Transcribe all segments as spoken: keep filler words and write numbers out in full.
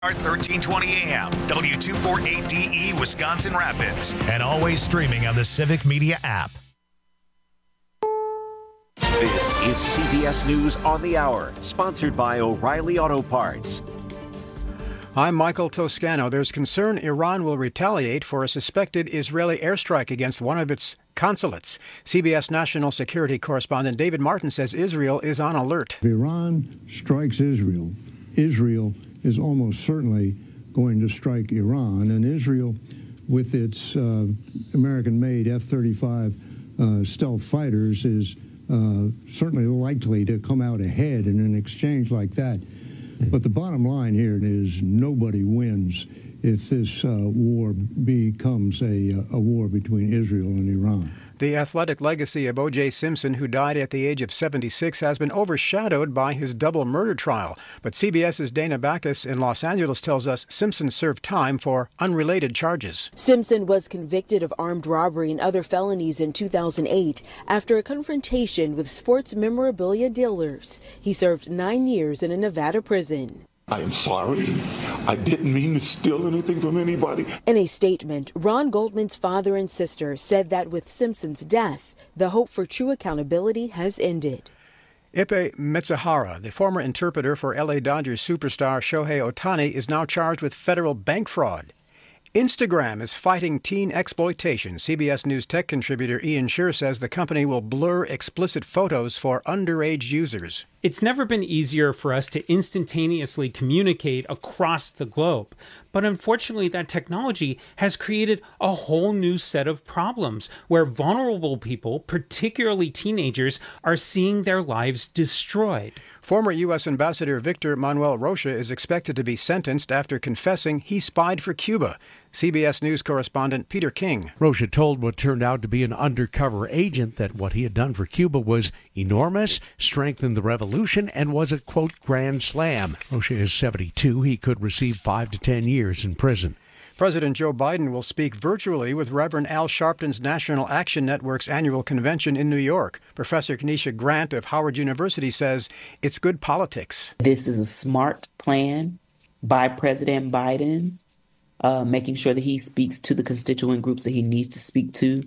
thirteen twenty A M, W two forty-eight D E, Wisconsin Rapids, and always streaming on the Civic Media app. This is C B S News on the Hour, sponsored by O'Reilly Auto Parts. I'm Michael Toscano. There's concern Iran will retaliate for a suspected Israeli airstrike against one of its consulates. C B S national security correspondent David Martin says Israel is on alert. If Iran strikes Israel, Israel is almost certainly going to strike Iran, and Israel, with its uh, American-made F thirty-five uh, stealth fighters, is uh, certainly likely to come out ahead in an exchange like that. But the bottom line here is nobody wins if this uh, war becomes a, a war between Israel and Iran. The athletic legacy of O J. Simpson, who died at the age of seventy-six, has been overshadowed by his double murder trial. But CBS's Dana Backus in Los Angeles tells us Simpson served time for unrelated charges. Simpson was convicted of armed robbery and other felonies in two thousand eight after a confrontation with sports memorabilia dealers. He served nine years in a Nevada prison. I am sorry. I didn't mean to steal anything from anybody. In a statement, Ron Goldman's father and sister said that with Simpson's death, the hope for true accountability has ended. Ippei Mitsuhara, the former interpreter for L A Dodgers superstar Shohei Ohtani, is now charged with federal bank fraud. Instagram is fighting teen exploitation. C B S News tech contributor Ian Scher says the company will blur explicit photos for underage users. It's never been easier for us to instantaneously communicate across the globe. But unfortunately, that technology has created a whole new set of problems where vulnerable people, particularly teenagers, are seeing their lives destroyed. Former U S Ambassador Victor Manuel Rocha is expected to be sentenced after confessing he spied for Cuba. C B S News correspondent Peter King. Rocha told what turned out to be an undercover agent that what he had done for Cuba was enormous, strengthened the revolution, and was a, quote, grand slam. Rocha is seventy-two. He could receive five to ten years in prison. President Joe Biden will speak virtually with Reverend Al Sharpton's National Action Network's annual convention in New York. Professor Kenesha Grant of Howard University says it's good politics. This is a smart plan by President Biden, uh, making sure that he speaks to the constituent groups that he needs to speak to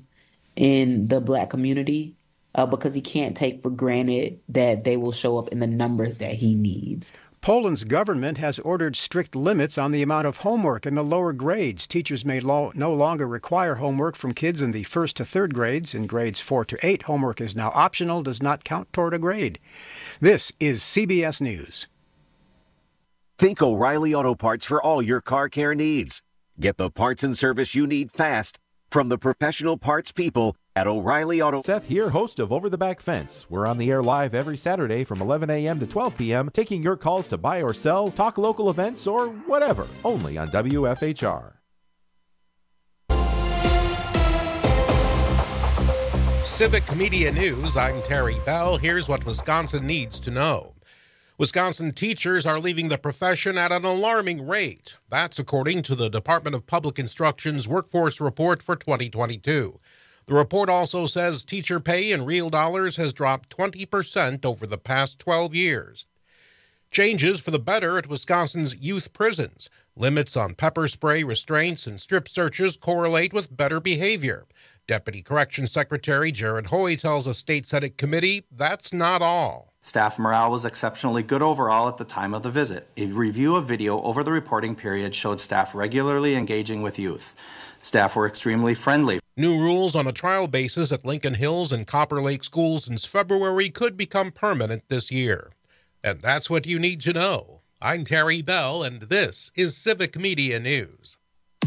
in the Black community, uh, because he can't take for granted that they will show up in the numbers that he needs. Poland's government has ordered strict limits on the amount of homework in the lower grades. Teachers may lo- no longer require homework from kids in the first to third grades. In grades four to eight, homework is now optional, does not count toward a grade. This is C B S News. Think O'Reilly Auto Parts for all your car care needs. Get the parts and service you need fast from the professional parts people at O'Reilly Auto. Seth here, host of Over the Back Fence. We're on the air live every Saturday from eleven a.m. to twelve p.m., taking your calls to buy or sell, talk local events, or whatever, only on W F H R. Civic Media News, I'm Terry Bell. Here's what Wisconsin needs to know. Wisconsin teachers are leaving the profession at an alarming rate. That's according to the Department of Public Instruction's Workforce Report for twenty twenty-two. The report also says teacher pay in real dollars has dropped twenty percent over the past twelve years. Changes for the better at Wisconsin's youth prisons. Limits on pepper spray restraints and strip searches correlate with better behavior. Deputy Corrections Secretary Jared Hoy tells a state Senate committee that's not all. Staff morale was exceptionally good overall at the time of the visit. A review of video over the reporting period showed staff regularly engaging with youth. Staff were extremely friendly. New rules on a trial basis at Lincoln Hills and Copper Lake schools since February could become permanent this year. And that's what you need to know. I'm Terry Bell, and this is Civic Media News.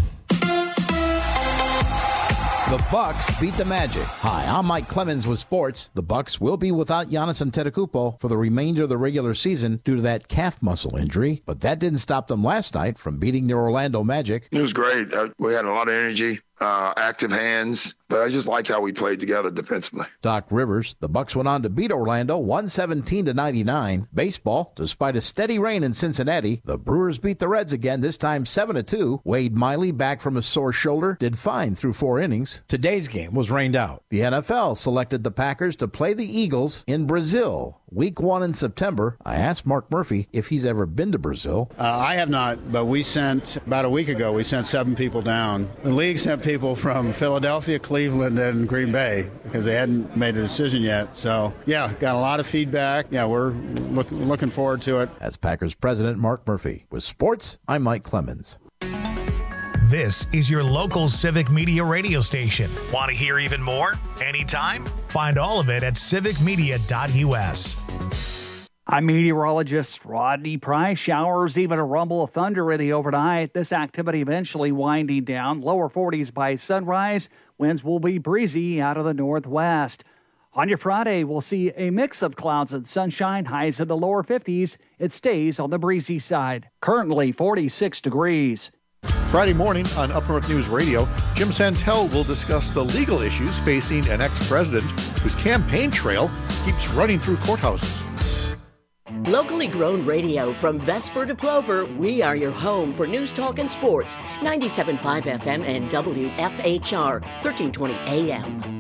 The Bucks beat the Magic. Hi, I'm Mike Clemens with sports. The Bucks will be without Giannis Antetokounmpo for the remainder of the regular season due to that calf muscle injury, but that didn't stop them last night from beating the Orlando Magic. It was great. Uh, we had a lot of energy. uh, active hands, but I just liked how we played together defensively. Doc Rivers, the Bucks went on to beat Orlando one seventeen to ninety-nine. Baseball, despite a steady rain in Cincinnati, the Brewers beat the Reds again, this time seven to two. Wade Miley, back from a sore shoulder, did fine through four innings. Today's game was rained out. The N F L selected the Packers to play the Eagles in Brazil. Week one in September. I asked Mark Murphy if he's ever been to Brazil. Uh, I have not, but we sent, about a week ago, we sent seven people down. The league sent people from Philadelphia, Cleveland, and Green Bay because they hadn't made a decision yet. So, yeah, got a lot of feedback. Yeah, we're look, looking forward to it. As Packers president Mark Murphy. With sports, I'm Mike Clemens. This is your local Civic Media radio station. Want to hear even more? Anytime? Find all of it at civic media dot u s. I'm meteorologist Rodney Price. Showers, even a rumble of thunder in the overnight. This activity eventually winding down. Lower forties by sunrise. Winds will be breezy out of the northwest. On your Friday, we'll see a mix of clouds and sunshine. Highs in the lower fifties. It stays on the breezy side. Currently forty-six degrees. Friday morning on Up North News Radio, Jim Santel will discuss the legal issues facing an ex-president whose campaign trail keeps running through courthouses. Locally grown radio from Vesper to Plover, we are your home for news, talk, and sports. ninety-seven point five F M and W F H R, thirteen twenty A M.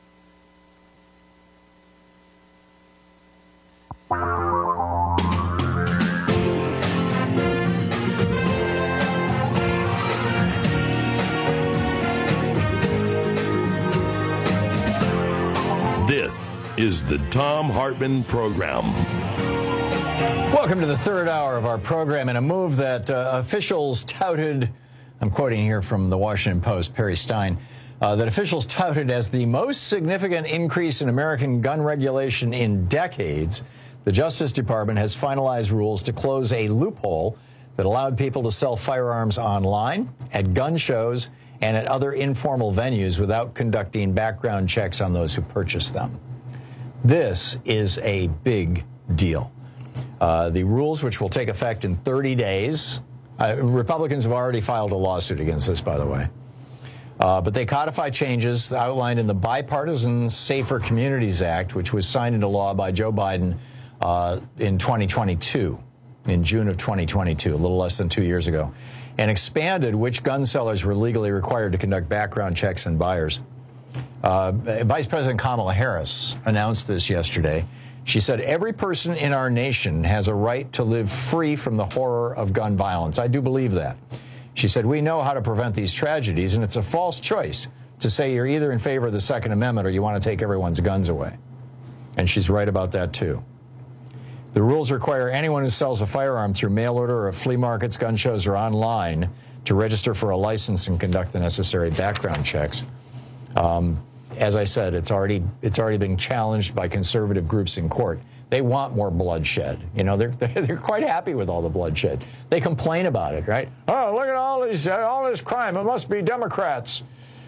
This is the Thom Hartmann Program. Welcome to the third hour of our program. In a move that uh, officials touted, I'm quoting here from the Washington Post, Perry Stein, uh, that officials touted as the most significant increase in American gun regulation in decades, the Justice Department has finalized rules to close a loophole that allowed people to sell firearms online, at gun shows, and at other informal venues without conducting background checks on those who purchase them. This is a big deal. Uh, the rules, which will take effect in thirty days, uh, Republicans have already filed a lawsuit against this, by the way, uh, but they codify changes outlined in the Bipartisan Safer Communities Act, which was signed into law by Joe Biden uh, in twenty twenty-two, in June of twenty twenty-two, a little less than two years ago, and expanded which gun sellers were legally required to conduct background checks on buyers. Uh, Vice President Kamala Harris announced this yesterday. She said, every person in our nation has a right to live free from the horror of gun violence. I do believe that. She said, we know how to prevent these tragedies, and it's a false choice to say you're either in favor of the Second Amendment or you want to take everyone's guns away. And she's right about that, too. The rules require anyone who sells a firearm through mail order or at flea markets, gun shows, or online to register for a license and conduct the necessary background checks. Um, as I said, it's already it's already been challenged by conservative groups in court. They want more bloodshed. You know, they're they're quite happy with all the bloodshed. They complain about it, right? Oh, look at all these all this crime. It must be Democrats.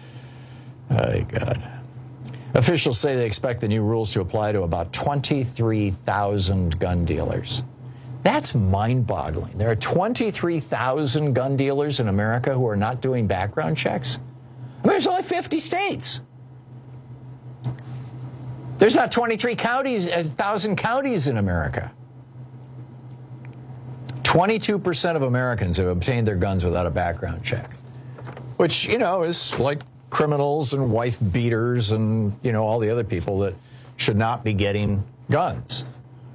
Oh, God. Officials say they expect the new rules to apply to about twenty-three thousand gun dealers. That's mind-boggling. There are twenty-three thousand gun dealers in America who are not doing background checks. I mean, there's only fifty states. There's not twenty-three counties, one thousand counties in America. twenty-two percent of Americans have obtained their guns without a background check, which, you know, is like criminals and wife beaters and, you know, all the other people that should not be getting guns.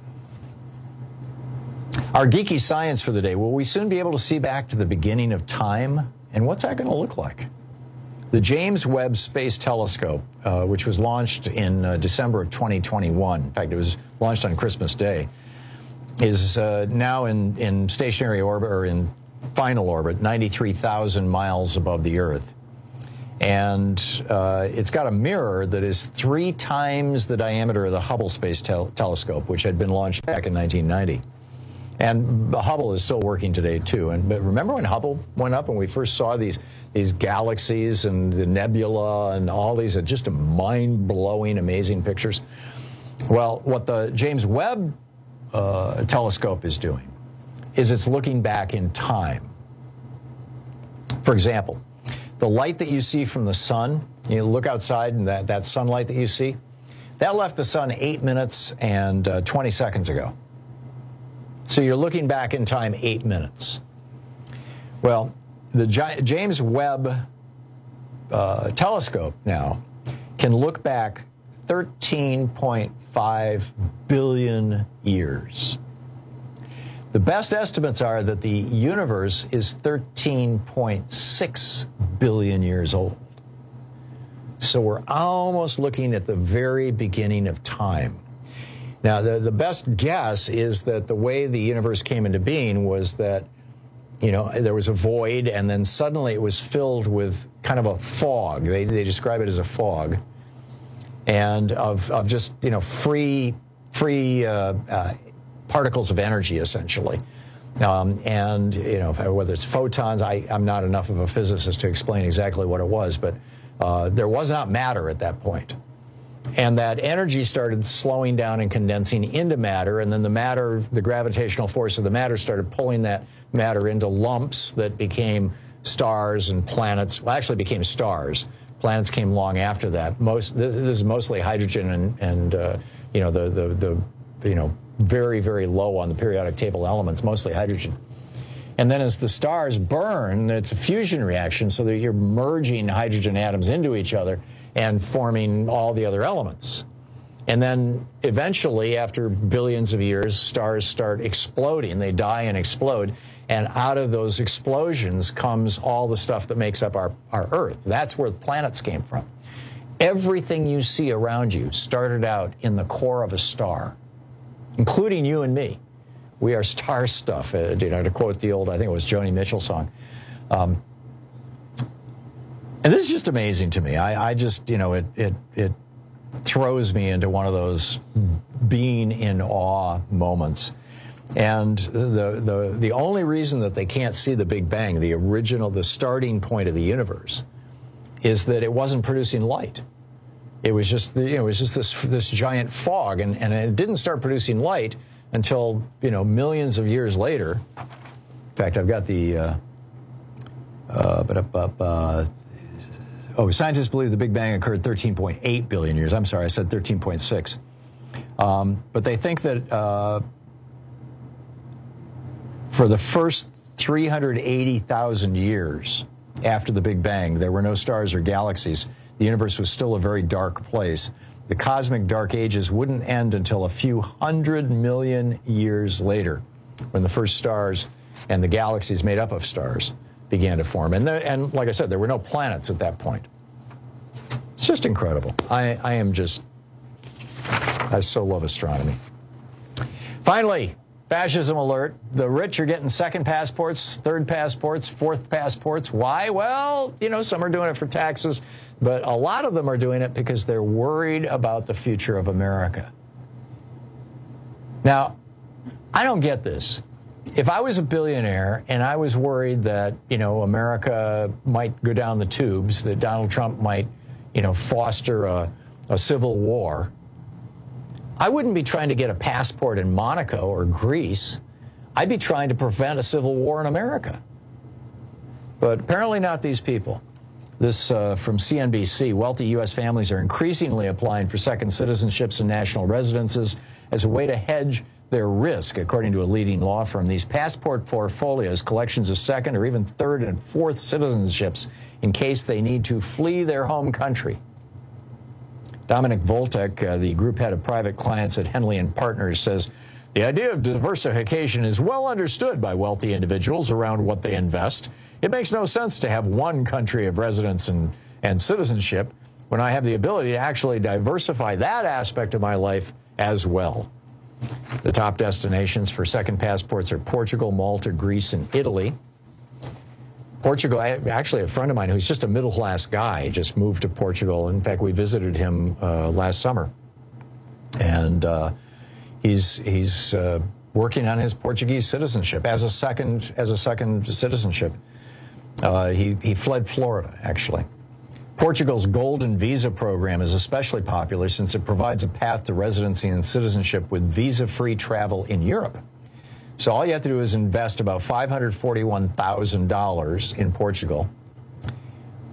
Our geeky science for the day. Will we soon be able to see back to the beginning of time? And what's that going to look like? The James Webb Space Telescope, uh, which was launched in uh, December of twenty twenty-one, in fact, it was launched on Christmas Day, is uh, now in, in stationary orbit, or in final orbit, ninety-three thousand miles above the Earth. And uh, it's got a mirror that is three times the diameter of the Hubble Space tel- Telescope, which had been launched back in nineteen ninety. And Hubble is still working today, too. And but remember when Hubble went up and we first saw these these galaxies and the nebula and all these are just mind-blowing, amazing pictures? Well, what the James Webb uh, telescope is doing is it's looking back in time. For example, The light that you see from the sun, you look outside and that, that sunlight that you see, that left the sun eight minutes and uh, twenty seconds ago. So you're looking back in time eight minutes. Well, the J- James Webb uh, telescope now can look back thirteen point five billion years. The best estimates are that the universe is thirteen point six billion years old. So we're almost looking at the very beginning of time. Now, the, the best guess is that the way the universe came into being was that, you know, there was a void, and then suddenly it was filled with kind of a fog. They, they describe it as a fog, and of, of just, you know, free, free uh, uh, particles of energy, essentially. Um, and, you know, whether it's photons, I, I'm not enough of a physicist to explain exactly what it was, but uh, there was not matter at that point. And that energy started slowing down and condensing into matter, and then the matter, the gravitational force of the matter started pulling that matter into lumps that became stars and planets. Well, actually became stars. Planets came long after that. Most this is mostly hydrogen and, and uh, you know, the, the, the, you know, very, very low on the periodic table elements, mostly hydrogen. And then as the stars burn, it's a fusion reaction, so that you're merging hydrogen atoms into each other and forming all the other elements. And then eventually, after billions of years, stars start exploding. They die and explode. And out of those explosions comes all the stuff that makes up our, our Earth. That's where planets came from. Everything you see around you started out in the core of a star, including you and me. We are star stuff, uh, you know, to quote the old, I think it was Joni Mitchell song. Um, and this is just amazing to me. I, I just, you know, it, it, it throws me into one of those being in awe moments. And the, the, the only reason that they can't see the Big Bang, the original, the starting point of the universe, is that it wasn't producing light. It was just, you know, it was just this, this giant fog, and, and it didn't start producing light until, you know, millions of years later. In fact, I've got the, uh, uh, but up, up, uh, oh, scientists believe the Big Bang occurred thirteen point eight billion years. I'm sorry, I said thirteen point six. Um, but they think that uh, for the first three hundred eighty thousand years after the Big Bang, there were no stars or galaxies. The universe was still a very dark place. The cosmic dark ages wouldn't end until a few hundred million years later, when the first stars and the galaxies made up of stars began to form. And, there, and like I said, there were no planets at that point. It's just incredible. I, I am just, I so love astronomy. Finally, fascism alert. The rich are getting second passports, third passports, fourth passports. Why? Well, you know, some are doing it for taxes, but a lot of them are doing it because they're worried about the future of America. Now, I don't get this. If I was a billionaire and I was worried that, you know, America might go down the tubes, that Donald Trump might, you know, foster a, a civil war, I wouldn't be trying to get a passport in Monaco or Greece. I'd be trying to prevent a civil war in America. But apparently not these people. This uh, from C N B C. Wealthy U S families are increasingly applying for second citizenships and national residences as a way to hedge their risk, according to a leading law firm. These passport portfolios, collections of second or even third and fourth citizenships in case they need to flee their home country. Dominic Voltek, uh, the group head of private clients at Henley and Partners, says the idea of diversification is well understood by wealthy individuals around what they invest. It makes no sense to have one country of residence and, and citizenship when I have the ability to actually diversify that aspect of my life as well. The top destinations for second passports are Portugal, Malta, Greece, and Italy. Portugal, I, actually a friend of mine who's just a middle-class guy just moved to Portugal. In fact, we visited him uh, last summer. And uh, he's he's uh, working on his Portuguese citizenship as a second as a second citizenship. Uh, he, he fled Florida, actually. Portugal's Golden Visa program is especially popular since it provides a path to residency and citizenship with visa-free travel in Europe. So all you have to do is invest about five hundred forty-one thousand dollars in Portugal.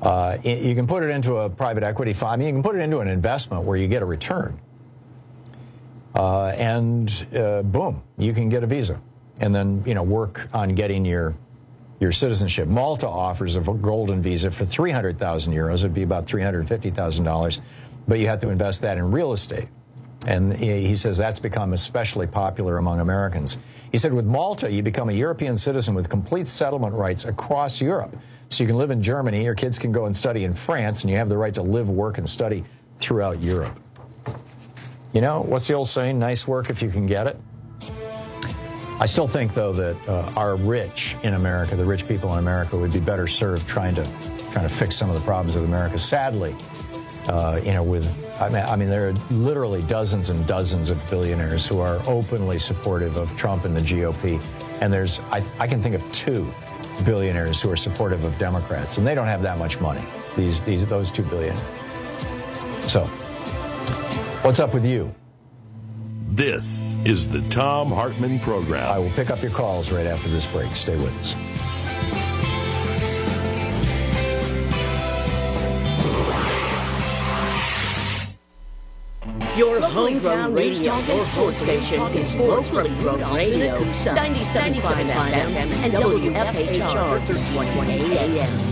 Uh, you can put it into a private equity fund. I mean, you can put it into an investment where you get a return. Uh, and uh, boom, you can get a visa. And then, you know, work on getting your your citizenship. Malta offers a golden visa for three hundred thousand euros. It'd be about three hundred fifty thousand dollars. But you have to invest that in real estate. And he says that's become especially popular among Americans. He said with Malta, you become a European citizen with complete settlement rights across Europe. So you can live in Germany, your kids can go and study in France, and you have the right to live, work, and study throughout Europe. You know, what's the old saying? Nice work if you can get it. I still think, though, that uh, our rich in America, the rich people in America, would be better served trying to trying to fix some of the problems of America. Sadly, uh, you know, with I mean, I mean, there are literally dozens and dozens of billionaires who are openly supportive of Trump and the G O P, and there's I, I can think of two billionaires who are supportive of Democrats, and they don't have that much money. These these those two billionaires. So, what's up with you? This is the Thom Hartmann Program. I will pick up your calls right after this break. Stay with us. Your hometown radio, your sports station is locally grown radio, ninety-seven point five F M and W F H R thirteen twenty A M.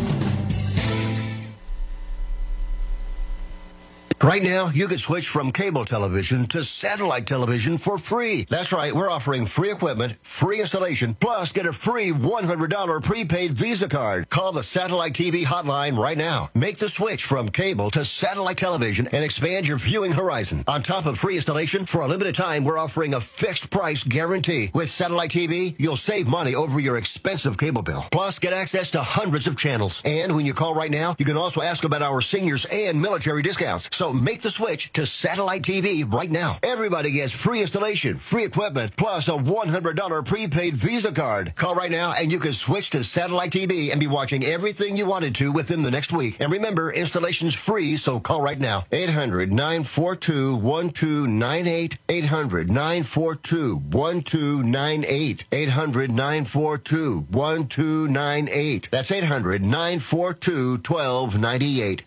Right now, you can switch from cable television to satellite television for free. That's right, we're offering free equipment, free installation, plus get a free one hundred dollars prepaid Visa card. Call the Satellite T V hotline right now. Make the switch from cable to satellite television and expand your viewing horizon. On top of free installation, for a limited time, we're offering a fixed price guarantee. With Satellite T V, you'll save money over your expensive cable bill. Plus, get access to hundreds of channels. And when you call right now, you can also ask about our seniors and military discounts. So make the switch to Satellite T V right now. Everybody gets free installation, free equipment, plus a one hundred dollars prepaid Visa card. Call right now and you can switch to Satellite T V and be watching everything you wanted to within the next week. And remember, installation's free, so call right now. eight hundred, nine four two, one two nine eight. eight hundred, nine four two, one two nine eight. eight hundred, nine four two, one two nine eight. That's eight hundred, nine four two, one two nine eight.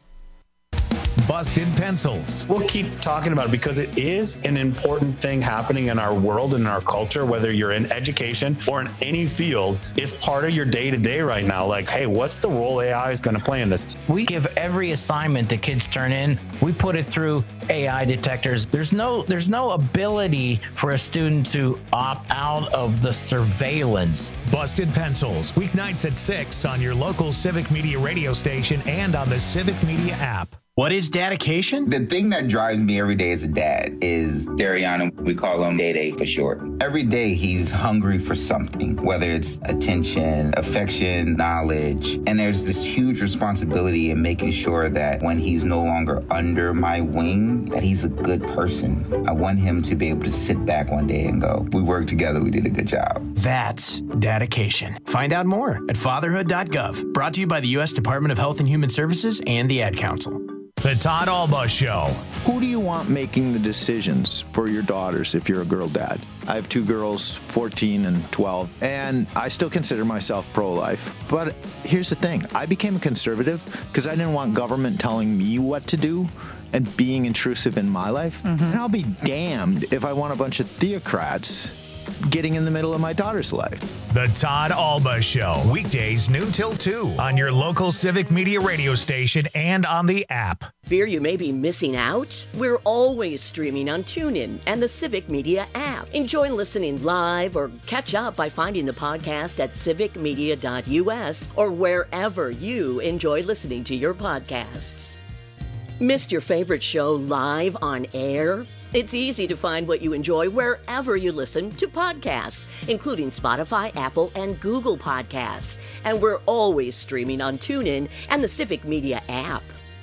Busted Pencils. We'll keep talking about it because it is an important thing happening in our world and in our culture, whether you're in education or in any field. It's part of your day-to-day right now. Like, hey, what's the role A I is going to play in this? We give every assignment that kids turn in, we put it through A I detectors. There's no there's no ability for a student to opt out of the surveillance. Busted Pencils, weeknights at six on your local Civic Media radio station and on the Civic Media app. What is dedication? The thing that drives me every day as a dad is Dariana. We call him Day Day for short. Every day he's hungry for something, whether it's attention, affection, knowledge. And there's this huge responsibility in making sure that when he's no longer under my wing, that he's a good person. I want him to be able to sit back one day and go, we worked together, we did a good job. That's dedication. Find out more at fatherhood dot gov. Brought to you by the U S Department of Health and Human Services and the Ad Council. The Todd Alba Show. Who do you want making the decisions for your daughters if you're a girl dad? I have two girls, fourteen and twelve, and I still consider myself pro-life. But here's the thing. I became a conservative because I didn't want government telling me what to do and being intrusive in my life. Mm-hmm. And I'll be damned if I want a bunch of theocrats getting in the middle of my daughter's life. The Todd Alba Show, weekdays noon till two on your local Civic Media radio station and on the app. Fear you may be missing out? We're always streaming on TuneIn and the Civic Media app. Enjoy listening live or catch up by finding the podcast at civic media dot U S or wherever you enjoy listening to your podcasts. Missed your favorite show live on air? It's easy to find what you enjoy wherever you listen to podcasts, including Spotify, Apple, and Google Podcasts. And we're always streaming on TuneIn and the Civic Media app.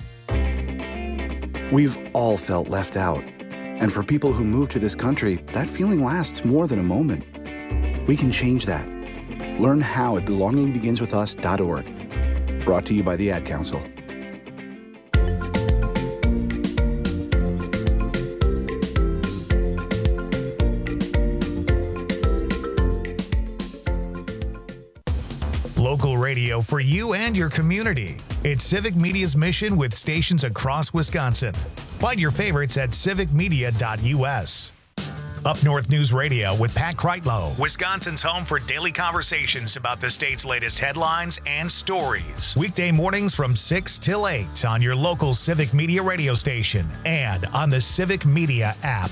We've all felt left out. And for people who move to this country, that feeling lasts more than a moment. We can change that. Learn how at belonging begins with us dot org. Brought to you by the Ad Council. Local radio for you and your community. It's Civic Media's mission with stations across Wisconsin. Find your favorites at civic media dot U S. Up North News Radio with Pat Kreitlow, Wisconsin's home for daily conversations about the state's latest headlines and stories. Weekday mornings from six till eight on your local Civic Media radio station and on the Civic Media app.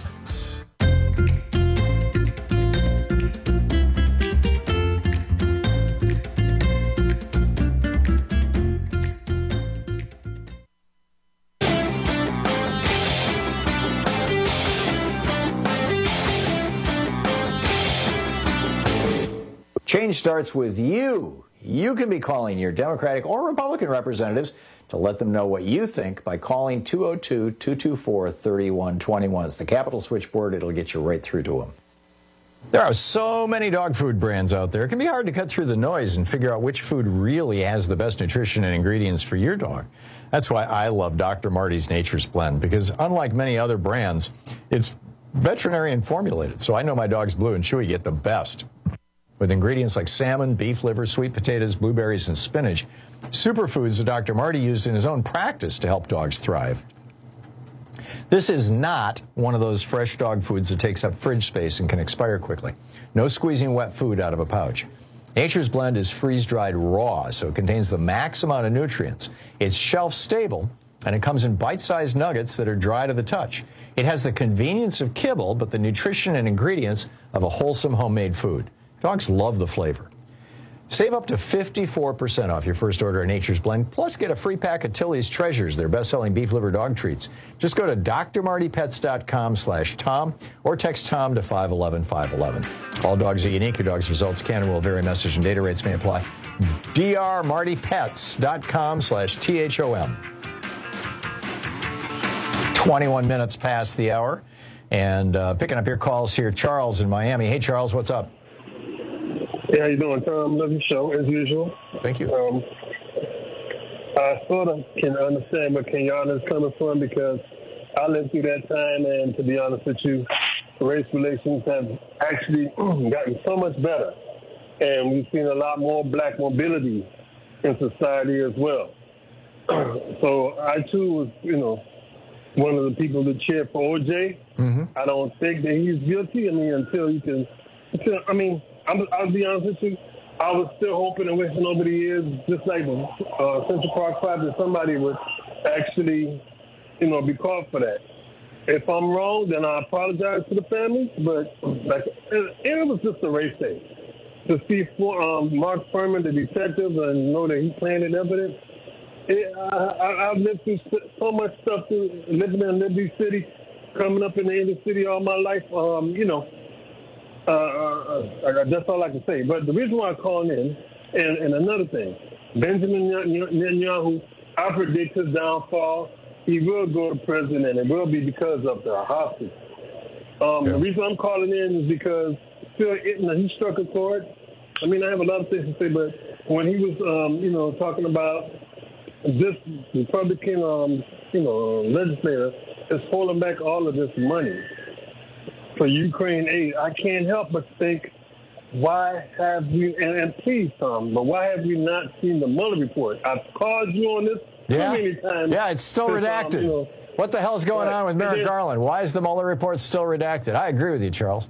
Change starts with you. You can be calling your Democratic or Republican representatives to let them know what you think by calling two oh two, two two four, three one two one. It's the Capitol switchboard. It'll get you right through to them. There are so many dog food brands out there. It can be hard to cut through the noise and figure out which food really has the best nutrition and ingredients for your dog. That's why I love Doctor Marty's Nature's Blend, because unlike many other brands, it's veterinarian formulated. So I know my dogs Blue and Chewy get the best. With ingredients like salmon, beef liver, sweet potatoes, blueberries, and spinach, superfoods that Doctor Marty used in his own practice to help dogs thrive. This is not one of those fresh dog foods that takes up fridge space and can expire quickly. No squeezing wet food out of a pouch. Nature's Blend is freeze-dried raw, so it contains the max amount of nutrients. It's shelf-stable, and it comes in bite-sized nuggets that are dry to the touch. It has the convenience of kibble, but the nutrition and ingredients of a wholesome homemade food. Dogs love the flavor. Save up to fifty-four percent off your first order of Nature's Blend, plus get a free pack of Tilly's Treasures, their best-selling beef liver dog treats. Just go to d r marty pets dot com slash Tom or text Tom to five one one, five one one. All dogs are unique. Your dog's results can and will vary. Message and data rates may apply. d r marty pets dot com slash T H O M. twenty-one minutes past the hour. And uh, picking up your calls here, Charles in Miami. Hey, Charles, what's up? Hey, how you doing, Tom? Love your show, as usual. Thank you. Um, I sort of can understand where Kenyatta is coming from, because I lived through that time, and to be honest with you, race relations have actually gotten so much better, and we've seen a lot more black mobility in society as well. So I, too, was, you know, one of the people that cheered for O J. Mm-hmm. I don't think that he's guilty. I mean, until you can, until, I mean, I'm, I'll be honest with you, I was still hoping and wishing over the years, just like the uh, Central Park Five, that somebody would actually, you know, be caught for that. If I'm wrong, then I apologize to the family, but like, it, it was just a race thing. To see um, Mark Furman, the detective, and know that he planted evidence, it, I, I, I've lived through so much stuff through living in Liberty City, coming up in the inner city all my life, um, you know, Uh, uh, that's all I can say. But the reason why I'm calling in, and, and another thing, Benjamin Netanyahu, I predict his downfall. He will go to prison, and it will be because of the hostage. Um, yeah. The reason I'm calling in is because still, you know, he struck a chord. I mean, I have a lot of things to say, but when he was, um, you know, talking about this Republican, um, you know, legislator is holding back all of this money for Ukraine aid, I can't help but think, why have we, and, and please, Tom, but why have we not seen the Mueller report? I've called you on this yeah. so many times. Yeah, it's still redacted. Um, you know, what the hell's going right. on with Merrick then, Garland? Why is the Mueller report still redacted? I agree with you, Charles.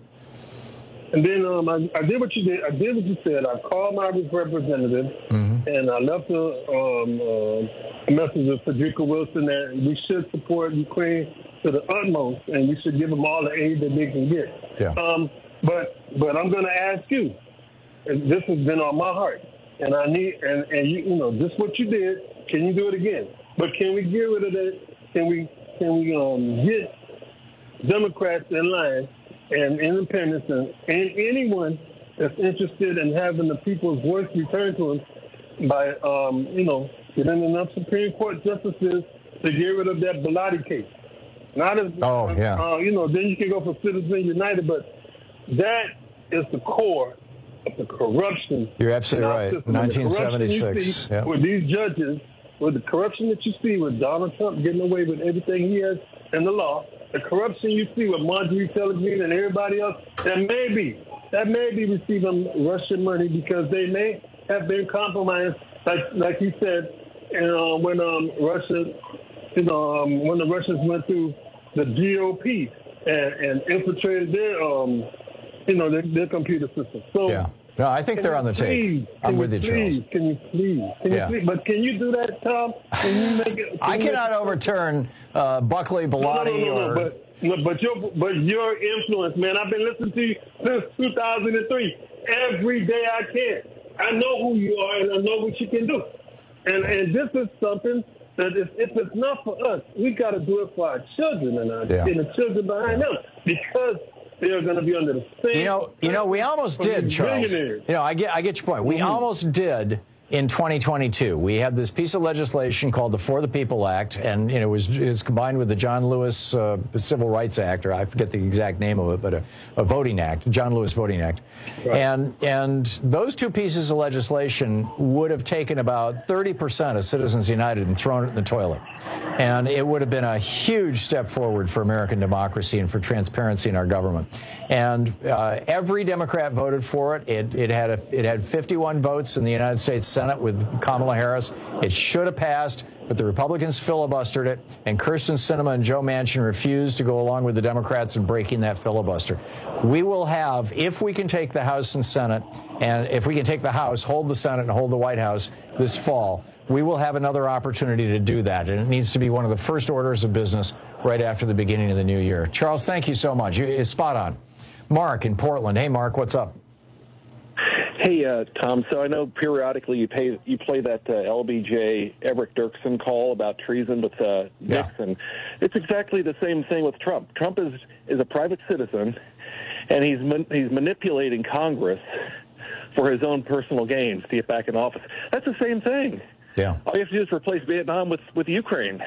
And then um, I, I did what you did. I did what you said. I called my representative, mm-hmm. and I left a, um, uh, a message with Frederica Wilson that we should support Ukraine to the utmost, and we should give them all the aid that they can get. Yeah. Um, but but I'm going to ask you, and this has been on my heart, and I need, and, and you, you know, just what you did, can you do it again? But can we get rid of that? Can we can we um, get Democrats in line and independents and, and anyone that's interested in having the people's voice returned to them by, um, you know, getting enough Supreme Court justices to get rid of that Bellotti case? Not as, oh, yeah. uh, you know, then you can go for Citizens United, but that is the core of the corruption. You're absolutely right. nineteen seventy-six. Yeah. With these judges, with the corruption that you see with Donald Trump getting away with everything he has in the law, the corruption you see with Marjorie Taylor Greene and everybody else, that may be, that may be receiving Russian money because they may have been compromised, like like you said, and uh, when um, Russia, you know, um, when the Russians went through the G O P and, and infiltrated their, um, you know, their, their computer system. So. Yeah. No, I think they're on the tape. I'm with you, Charles. Can you please? Can Yeah. you please? But can you do that, Tom? Can you make it? I cannot overturn uh, Buckley, Bellotti, no, no, no, no, or... But, but, but, your, but your influence, man, I've been listening to you since two thousand three. Every day I can. I know who you are, and I know what you can do. And and this is something that if, if it's not for us, we got to do it for our children and, our, Yeah. and the children behind them, because they are going to be under the same. You know, you know, we almost from did, these Charles. billionaires. You know, I get, I get your point. We Mhm. almost did in twenty twenty-two. We had this piece of legislation called the For the People Act, and you know, it was, it was combined with the John Lewis uh, Civil Rights Act, or I forget the exact name of it, but a, a voting act, John Lewis Voting Act, Right. and and those two pieces of legislation would have taken about thirty percent of Citizens United and thrown it in the toilet. And it would have been a huge step forward for American democracy and for transparency in our government. And uh, every Democrat voted for it. It, it had a, it had fifty-one votes in the United States Senate with Kamala Harris. It should have passed, but the Republicans filibustered it, and Kyrsten Sinema and Joe Manchin refused to go along with the Democrats in breaking that filibuster. We will have, if we can take the House and Senate, and if we can take the House, hold the Senate, and hold the White House this fall, we will have another opportunity to do that, and it needs to be one of the first orders of business right after the beginning of the new year. Charles, thank you so much. It's spot on. Mark in Portland. Hey, Mark, what's up? Hey, uh, Tom. So I know periodically you pay you play that uh, L B J Everett Dirksen call about treason with uh, Yeah. Nixon. It's exactly the same thing with Trump. Trump is is a private citizen, and he's man, he's manipulating Congress for his own personal gains to get back in office. That's the same thing. Yeah. All you have to do is replace Vietnam with, with Ukraine.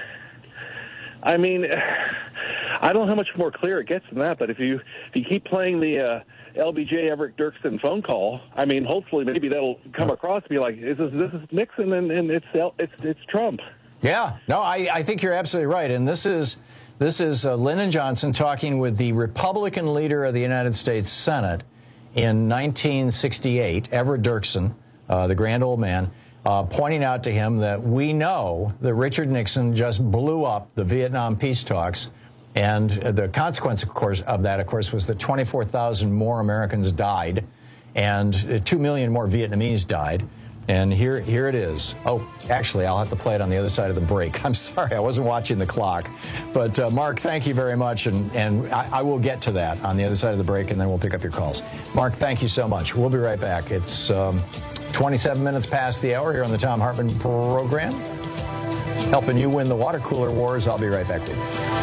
I mean, I don't know how much more clear it gets than that, but if you if you keep playing the uh, L B J Everett Dirksen phone call, I mean, hopefully maybe that'll come across and be like, this is, this is Nixon and, and it's, it's it's Trump. Yeah, no, I, I think you're absolutely right. And this is this is uh, Lyndon Johnson talking with the Republican leader of the United States Senate in nineteen sixty-eight, Everett Dirksen, uh, the grand old man, uh, pointing out to him that we know that Richard Nixon just blew up the Vietnam peace talks. And the consequence, of course, of that, of course, was that twenty-four thousand more Americans died, and two million more Vietnamese died. And here, here it is. Oh, actually, I'll have to play it on the other side of the break. I'm sorry, I wasn't watching the clock. But uh, Mark, thank you very much, and and I, I will get to that on the other side of the break, and then we'll pick up your calls. Mark, thank you so much. We'll be right back. It's um, twenty-seven minutes past the hour here on the Thom Hartmann program, helping you win the water cooler wars. I'll be right back with you.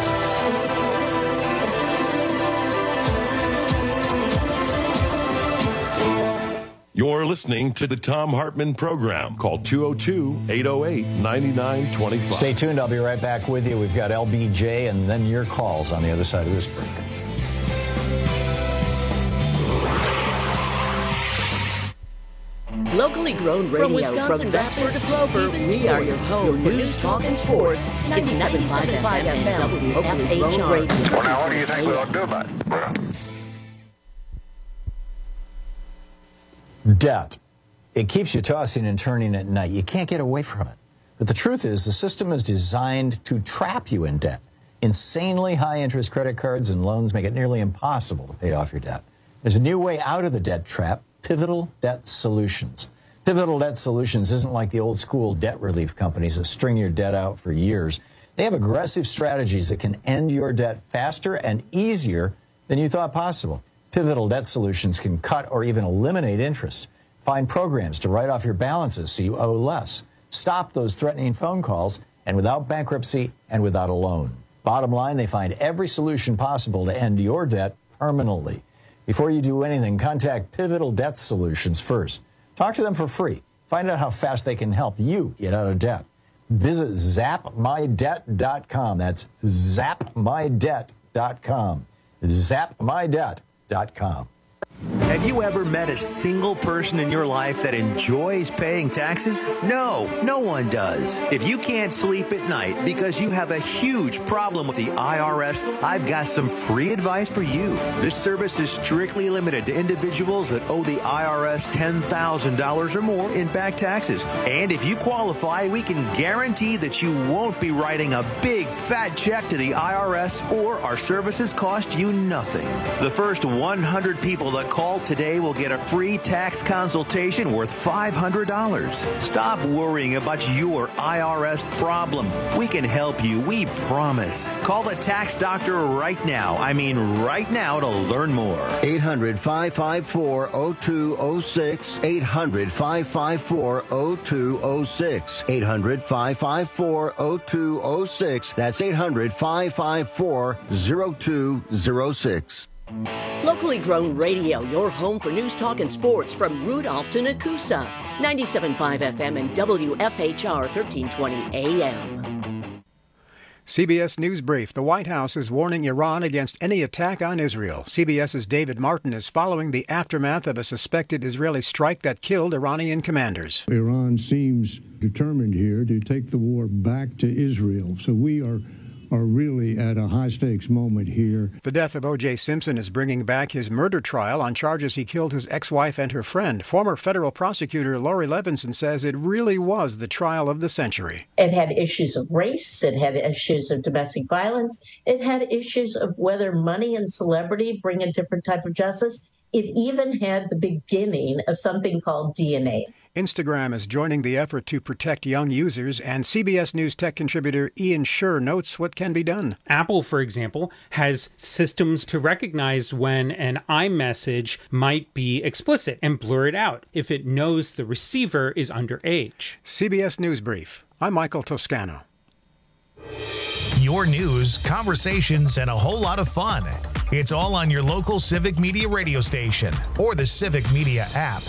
You're listening to the Thom Hartmann program. Call two oh two, eight oh eight, nine nine two five. Stay tuned. I'll be right back with you. We've got L B J and then your calls on the other side of this break. Locally grown radio from Wisconsin Rapids to Rover, we are your home for news, talk, and sports. It's ninety-seven point five F M, W F H R. Well, now, what do you think we ought to do about it, bro? Debt. It keeps you tossing and turning at night. You can't get away from it. But the truth is, the system is designed to trap you in debt. Insanely high interest credit cards and loans make it nearly impossible to pay off your debt. There's a new way out of the debt trap: Pivotal Debt Solutions. Pivotal Debt Solutions isn't like the old school debt relief companies that string your debt out for years. They have aggressive strategies that can end your debt faster and easier than you thought possible. Pivotal Debt Solutions can cut or even eliminate interest, find programs to write off your balances so you owe less, stop those threatening phone calls, and without bankruptcy and without a loan. Bottom line, they find every solution possible to end your debt permanently. Before you do anything, contact Pivotal Debt Solutions first. Talk to them for free. Find out how fast they can help you get out of debt. Visit zap my debt dot com. That's zap my debt dot com. zap my debt dot com. Have you ever met a single person in your life that enjoys paying taxes? No, no one does. If you can't sleep at night because you have a huge problem with the I R S, I've got some free advice for you. This service is strictly limited to individuals that owe the I R S ten thousand dollars or more in back taxes. And if you qualify, we can guarantee that you won't be writing a big fat check to the I R S, or our services cost you nothing. The first one hundred people that call today will get a free tax consultation worth five hundred dollars. Stop worrying about your I R S problem. We can help you, we promise. Call the tax doctor right now. I mean right now to learn more. eight hundred, five five four, oh two oh six. eight hundred, five five four, oh two oh six. eight hundred, five five four, oh two oh six. That's eight hundred, five five four, oh two oh six. Locally grown radio, your home for news, talk, and sports from Rudolph to Nakusa. ninety-seven point five F M and W F H R thirteen twenty A M. C B S News Brief. The White House is warning Iran against any attack on Israel. CBS's David Martin is following the aftermath of a suspected Israeli strike that killed Iranian commanders. Iran seems determined here to take the war back to Israel. So we are are really at a high-stakes moment here. The death of O J. Simpson is bringing back his murder trial on charges he killed his ex-wife and her friend. Former federal prosecutor Lori Levinson says it really was the trial of the century. It had issues of race. It had issues of domestic violence. It had issues of whether money and celebrity bring a different type of justice. It even had the beginning of something called D N A. Instagram is joining the effort to protect young users, and C B S News tech contributor Ian Scher notes what can be done. Apple, for example, has systems to recognize when an iMessage might be explicit and blur it out if it knows the receiver is underage. C B S News Brief. I'm Michael Toscano. Your news, conversations, and a whole lot of fun. It's all on your local Civic Media radio station or the Civic Media app.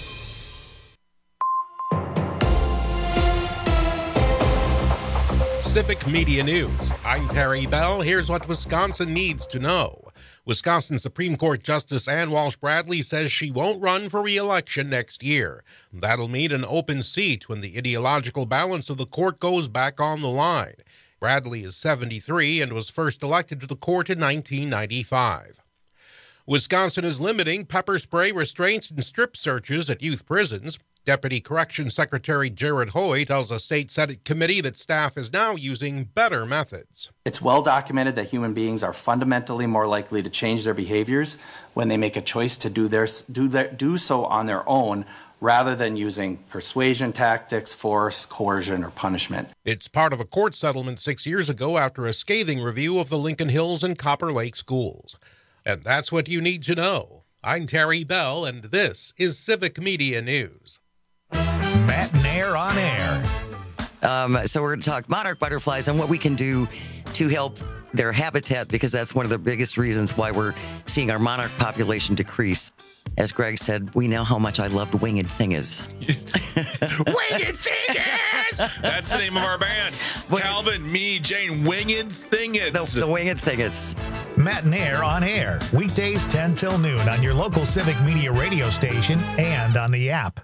Civic Media News. I'm Terry Bell. Here's what Wisconsin needs to know. Wisconsin Supreme Court Justice Ann Walsh Bradley says she won't run for re-election next year. That'll mean an open seat when the ideological balance of the court goes back on the line. Bradley is seventy-three and was first elected to the court in nineteen ninety-five. Wisconsin is limiting pepper spray restraints and strip searches at youth prisons. Deputy Corrections Secretary Jared Hoy tells a state Senate committee that staff is now using better methods. It's well documented that human beings are fundamentally more likely to change their behaviors when they make a choice to do, their, do, their, do so on their own rather than using persuasion tactics, force, coercion, or punishment. It's part of a court settlement six years ago after a scathing review of the Lincoln Hills and Copper Lake schools. And that's what you need to know. I'm Terry Bell, and this is Civic Media News. Matt Nair on air. Um, so we're going to talk monarch butterflies and what we can do to help their habitat, because that's one of the biggest reasons why we're seeing our monarch population decrease. As Greg said, we know how much I loved Winged Thingers. Winged Thingers! That's the name of our band. Calvin, me, Jane, Winged Thingers. The, the Winged Thingers. Matt Nair on air. Weekdays ten till noon on your local Civic Media radio station and on the app.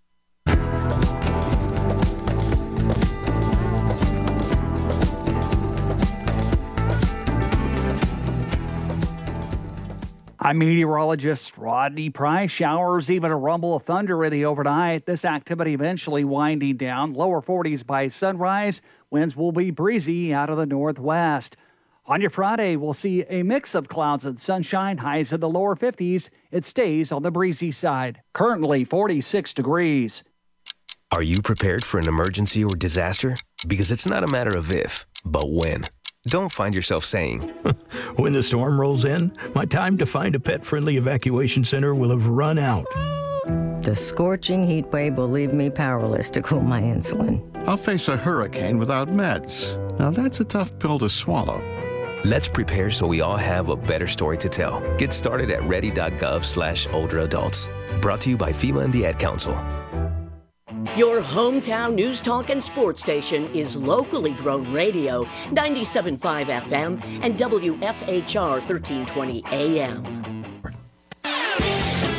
I'm meteorologist Rodney Price. Showers, even a rumble of thunder in the overnight. This activity eventually winding down. Lower forties by sunrise. Winds will be breezy out of the northwest. On your Friday, we'll see a mix of clouds and sunshine. Highs in the lower fifties. It stays on the breezy side. Currently forty-six degrees. Are you prepared for an emergency or disaster? Because it's not a matter of if, but when. Don't find yourself saying, when the storm rolls in, my time to find a pet-friendly evacuation center will have run out. The scorching heat wave will leave me powerless to cool my insulin. I'll face a hurricane without meds. Now that's a tough pill to swallow. Let's prepare so we all have a better story to tell. Get started at ready.gov slash older adults. Brought to you by FEMA and the Ad Council. Your hometown news, talk, and sports station is locally grown radio, ninety-seven point five F M and W F H R thirteen twenty A M.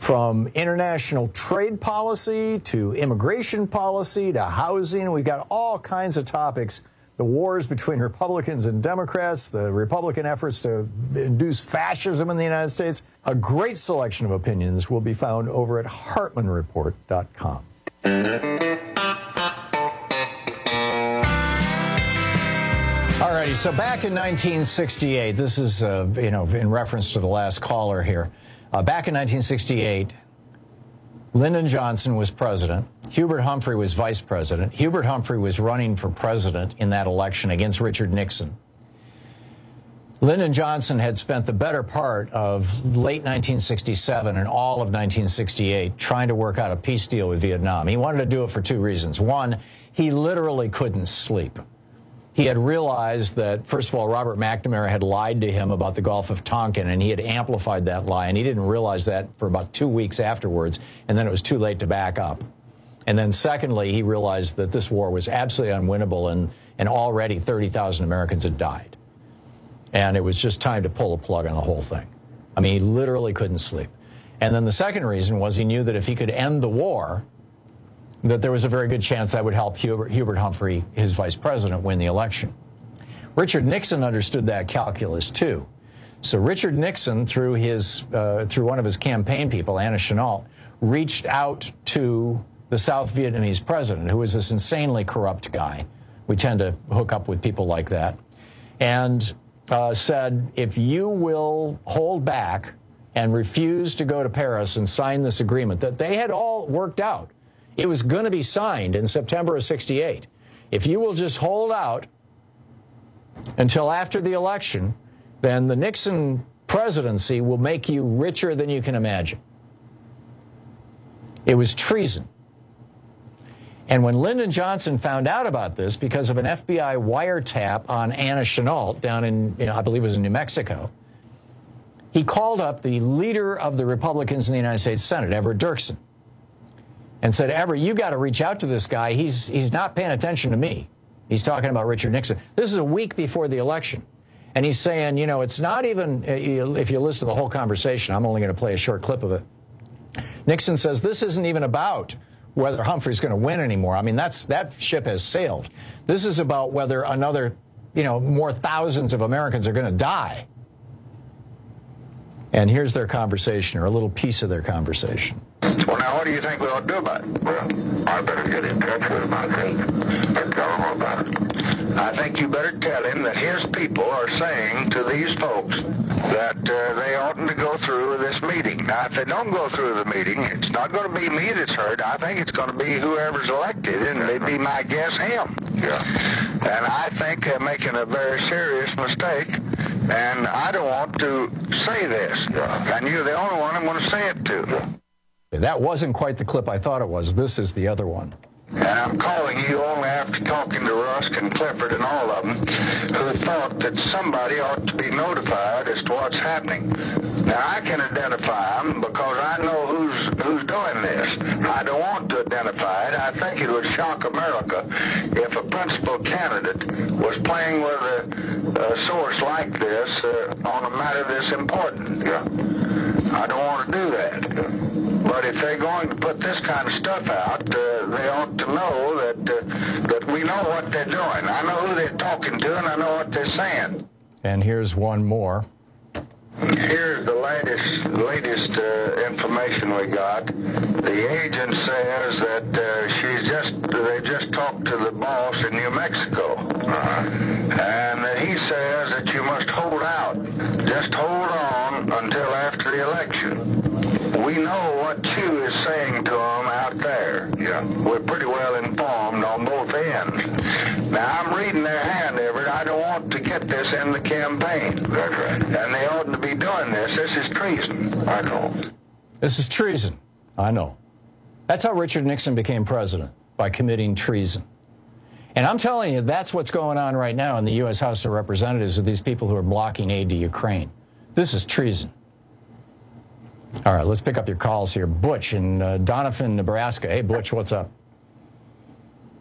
from international trade policy to immigration policy to housing. We've got all kinds of topics. The wars between Republicans and Democrats, the Republican efforts to induce fascism in the United States. A great selection of opinions will be found over at Hartman Report dot com. All righty, so back in nineteen sixty-eight, this is, uh, you know, in reference to the last caller here. Uh, back in nineteen sixty-eight, Lyndon Johnson was president. Hubert Humphrey was vice president. Hubert Humphrey was running for president in that election against Richard Nixon. Lyndon Johnson had spent the better part of late nineteen sixty-seven and all of nineteen sixty-eight trying to work out a peace deal with Vietnam. He wanted to do it for two reasons. One, he literally couldn't sleep. He had realized that, first of all, Robert McNamara had lied to him about the Gulf of Tonkin, and he had amplified that lie, and he didn't realize that for about two weeks afterwards, and then it was too late to back up. And then secondly, he realized that this war was absolutely unwinnable, and, and already thirty thousand Americans had died. And it was just time to pull the plug on the whole thing. I mean, he literally couldn't sleep. And then the second reason was he knew that if he could end the war, that there was a very good chance that would help Hubert, Hubert Humphrey, his vice president, win the election. Richard Nixon understood that calculus, too. So Richard Nixon, through his uh, through one of his campaign people, Anna Chennault, reached out to the South Vietnamese president, who was this insanely corrupt guy. We tend to hook up with people like that. And uh, said, if you will hold back and refuse to go to Paris and sign this agreement that they had all worked out, it was going to be signed in September of sixty-eight. If you will just hold out until after the election, then the Nixon presidency will make you richer than you can imagine. It was treason. And when Lyndon Johnson found out about this because of an F B I wiretap on Anna Chennault down in, you know, I believe it was in New Mexico, he called up the leader of the Republicans in the United States Senate, Everett Dirksen, and said, Everett, you got to reach out to this guy. He's, he's not paying attention to me. He's talking about Richard Nixon. This is a week before the election. And he's saying, you know, it's not even, if you listen to the whole conversation, I'm only going to play a short clip of it. Nixon says, this isn't even about whether Humphrey's going to win anymore. I mean, that's that ship has sailed. This is about whether another, you know, more thousands of Americans are going to die. And here's their conversation, or a little piece of their conversation. Well, now, what do you think we ought to do about it? Well, I better get in touch with him, I think, and tell him about it. I think you better tell him that his people are saying to these folks that uh, they oughtn't to go through with this meeting. Now, if they don't go through the meeting, it's not going to be me that's hurt. I think it's going to be whoever's elected, and it'd be my guess him. Yeah. And I think they're making a very serious mistake, and I don't want to say this. Yeah. And you're the only one I'm going to say it to. That wasn't quite the clip I thought it was. This is the other one. And I'm calling you only after talking to Rusk and Clifford and all of them, who thought that somebody ought to be notified as to what's happening. Now, I can identify them because I know who's who's doing this. I don't want to identify it. I think it would shock America if a principal candidate was playing with a, a source like this uh, on a matter this important. Yeah. I don't want to do that. But if they're going to put this kind of stuff out, uh, they ought to know that uh, that we know what they're doing. I know who they're talking to, and I know what they're saying. And here's one more. Here's the latest latest uh, information we got. The agent says that uh, she's just they just talked to the boss in New Mexico, uh-huh. and that he says that you must hold out, just hold on until after the election. We know what Q is saying to them out there. Yeah, we're pretty well informed on both ends. Now, I'm reading their hand, Everett. I don't want to get this in the campaign. That's right. And they oughtn't to be doing this. This is treason. I know. This is treason. I know. That's how Richard Nixon became president, by committing treason. And I'm telling you, that's what's going on right now in the U S House of Representatives with these people who are blocking aid to Ukraine. This is treason. All right, let's pick up your calls here. Butch in uh, Doniphan, Nebraska. Hey, Butch, what's up?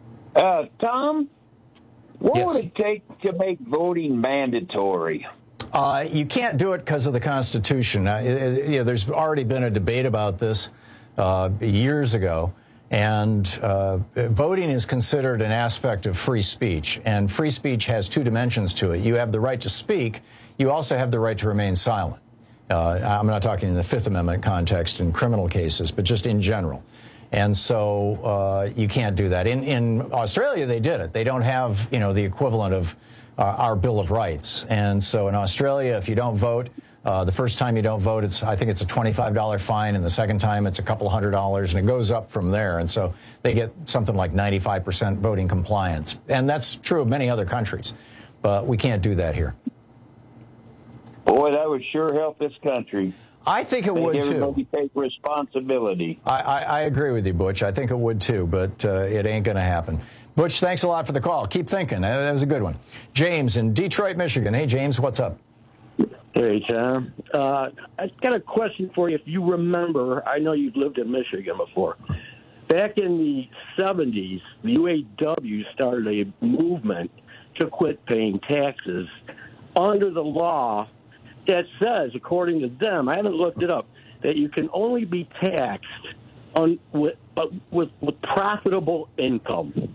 Uh, Tom, what yes. would it take to make voting mandatory? Uh, you can't do it because of the Constitution. Uh, it, it, you know, there's already been a debate about this uh, years ago, and uh, voting is considered an aspect of free speech, and free speech has two dimensions to it. You have the right to speak. You also have the right to remain silent. Uh, I'm not talking in the Fifth Amendment context in criminal cases, but just in general. And so uh, you can't do that. In, in Australia, they did it. They don't have, you know, the equivalent of uh, our Bill of Rights. And so in Australia, if you don't vote, uh, the first time you don't vote, it's I think it's a twenty-five dollar fine, and the second time it's a couple hundred dollars, and it goes up from there. And so they get something like ninety-five percent voting compliance. And that's true of many other countries. But we can't do that here. Boy, that would sure help this country. I think it Make would, too. Everybody take responsibility. I, I, I agree with you, Butch. I think it would, too, but uh, it ain't going to happen. Butch, thanks a lot for the call. Keep thinking. That was a good one. James in Detroit, Michigan. Hey, James, what's up? Hey, Tom. Uh, I've got a question for you. If you remember, I know you've lived in Michigan before. Back in the seventies, the U A W started a movement to quit paying taxes under the law that says, according to them, I haven't looked it up, that you can only be taxed on with, uh, with, with profitable income.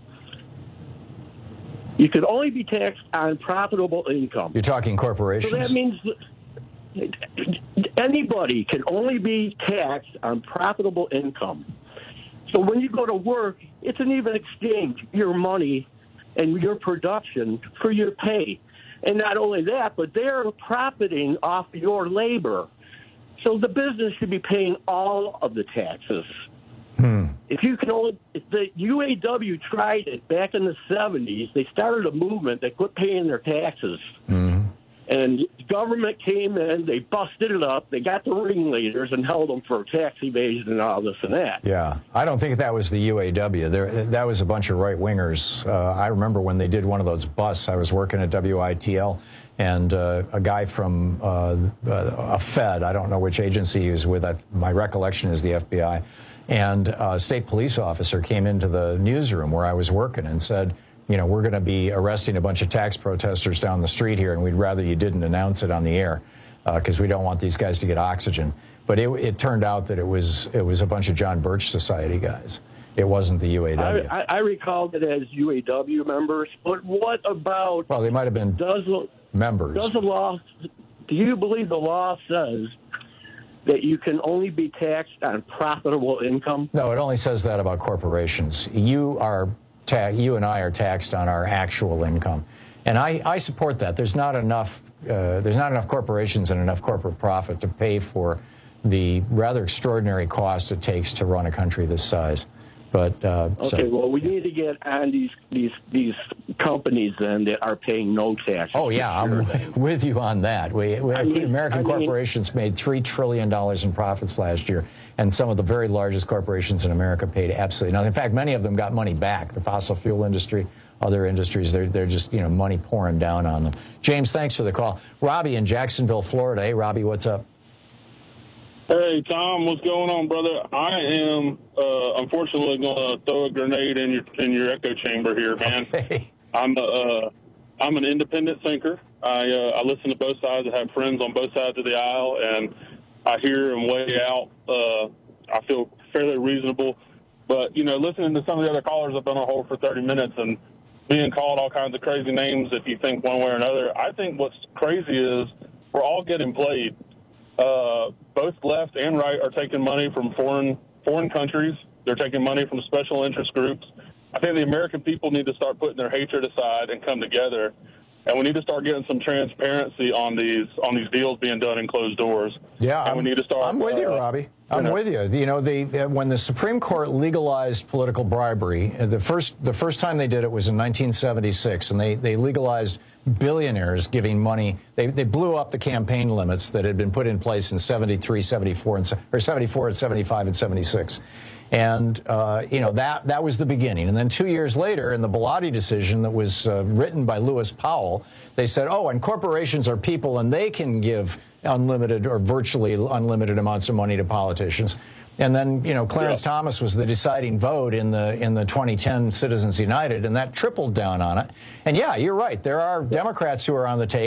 You could only be taxed on profitable income. You're talking corporations? So that means anybody can only be taxed on profitable income. So when you go to work, it's an even exchange, your money and your production for your pay. And not only that, but they're profiting off your labor. So the business should be paying all of the taxes. Hmm. If you can only, if the U A W tried it back in the seventies, they started a movement that quit paying their taxes. Hmm. And the government came in, they busted it up, they got the ringleaders and held them for tax evasion and all this and that. Yeah, I don't think that was the U A W. There, that was a bunch of right-wingers. Uh, I remember when they did one of those busts. I was working at W I T L, and uh, a guy from uh, a Fed, I don't know which agency he was with, I, my recollection is the F B I, and a state police officer came into the newsroom where I was working and said, you know, we're going to be arresting a bunch of tax protesters down the street here, and we'd rather you didn't announce it on the air because uh, we don't want these guys to get oxygen. But it, it turned out that it was it was a bunch of John Birch Society guys. It wasn't the U A W. I, I, I recalled it as U A W members, but what about... Well, they might have been does, members. Does the law... Do you believe the law says that you can only be taxed on profitable income? No, it only says that about corporations. You are... Ta- you and I are taxed on our actual income, and I, I support that. There's not enough. Uh, there's not enough corporations and enough corporate profit to pay for the rather extraordinary cost it takes to run a country this size. But uh, okay, so, well, we need to get on these these these companies then that are paying no tax. Oh yeah, I'm with you on that. We, we I mean, American I corporations mean, made three trillion dollars in profits last year, and some of the very largest corporations in America paid absolutely nothing. In fact, many of them got money back. The fossil fuel industry, other industries, they're they're just you know money pouring down on them. James, thanks for the call. Robbie in Jacksonville, Florida. Hey, Robbie, what's up? Hey, Tom, what's going on, brother? I am, uh, unfortunately, going to throw a grenade in your in your echo chamber here, man. Okay. I'm a, uh, I'm an independent thinker. I uh, I listen to both sides. I have friends on both sides of the aisle, and I hear and weigh out. Uh, I feel fairly reasonable. But, you know, listening to some of the other callers, I've been on hold for thirty minutes and being called all kinds of crazy names if you think one way or another. I think what's crazy is we're all getting played. Uh, both left and right are taking money from foreign foreign countries. They're taking money from special interest groups. I think the American people need to start putting their hatred aside and come together. And we need to start getting some transparency on these on these deals being done in closed doors. Yeah, and I'm, we need to start. I'm with uh, you, Robbie. I'm you know. with you. You know, the when the Supreme Court legalized political bribery, the first the first time they did it was in nineteen seventy-six, and they they legalized billionaires giving money. They they blew up the campaign limits that had been put in place in seventy-three, seventy-four, and or seventy-four, and seventy-five, and seventy-six. And, uh, you know, that that was the beginning. And then two years later, in the Bellotti decision that was uh, written by Lewis Powell, they said, oh, and corporations are people and they can give unlimited or virtually unlimited amounts of money to politicians. And then, you know, Clarence yeah. Thomas was the deciding vote in the in the twenty ten Citizens United, and that tripled down on it. And, yeah, you're right. There are Democrats who are on the take.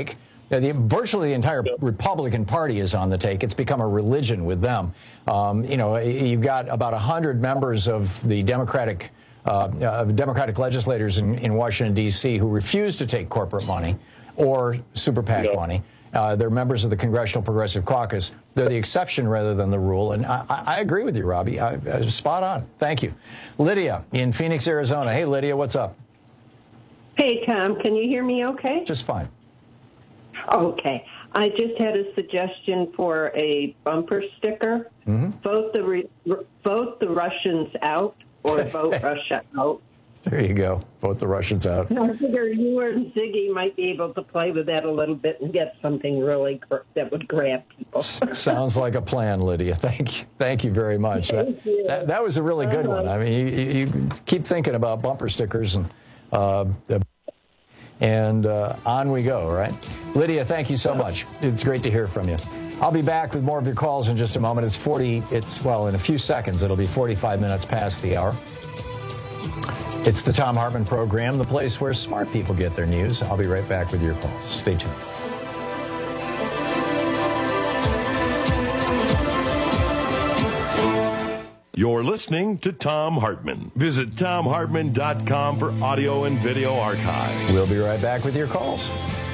Uh, the, virtually the entire Republican Party is on the take. It's become a religion with them. Um, you know, you've got about one hundred members of the Democratic uh, uh, Democratic legislators in, in Washington, D C who refuse to take corporate money or super PAC yeah. money. Uh, they're members of the Congressional Progressive Caucus. They're the exception rather than the rule. And I, I agree with you, Robbie. I, I, spot on. Thank you. Lydia in Phoenix, Arizona. Hey, Lydia, what's up? Hey, Tom. Can you hear me okay? Just fine. Okay. I just had a suggestion for a bumper sticker. Mm-hmm. Vote the re- vote the Russians out or vote Russia out. There you go. Vote the Russians out. I figure you and Ziggy might be able to play with that a little bit and get something really gr- that would grab people. Sounds like a plan, Lydia. Thank you. Thank you very much. That, that, that was a really good one. I mean, you, you keep thinking about bumper stickers, and uh, and uh, on we go, right? Lydia, thank you so much. It's great to hear from you. I'll be back with more of your calls in just a moment. It's forty. It's well, in a few seconds. It'll be forty-five minutes past the hour. It's the Thom Hartmann Program, the place where smart people get their news. I'll be right back with your calls. Stay tuned. You're listening to Thom Hartmann. Visit Thom Hartmann dot com for audio and video archives. We'll be right back with your calls.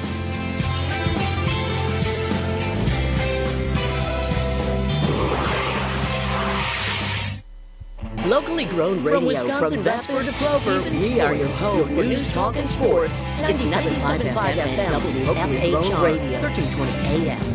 Locally grown radio from Wisconsin from Vesper to Clover. We are your home for news, talk, and sports. ninety-seven point five F M, W F H R, Radio, thirteen twenty A M.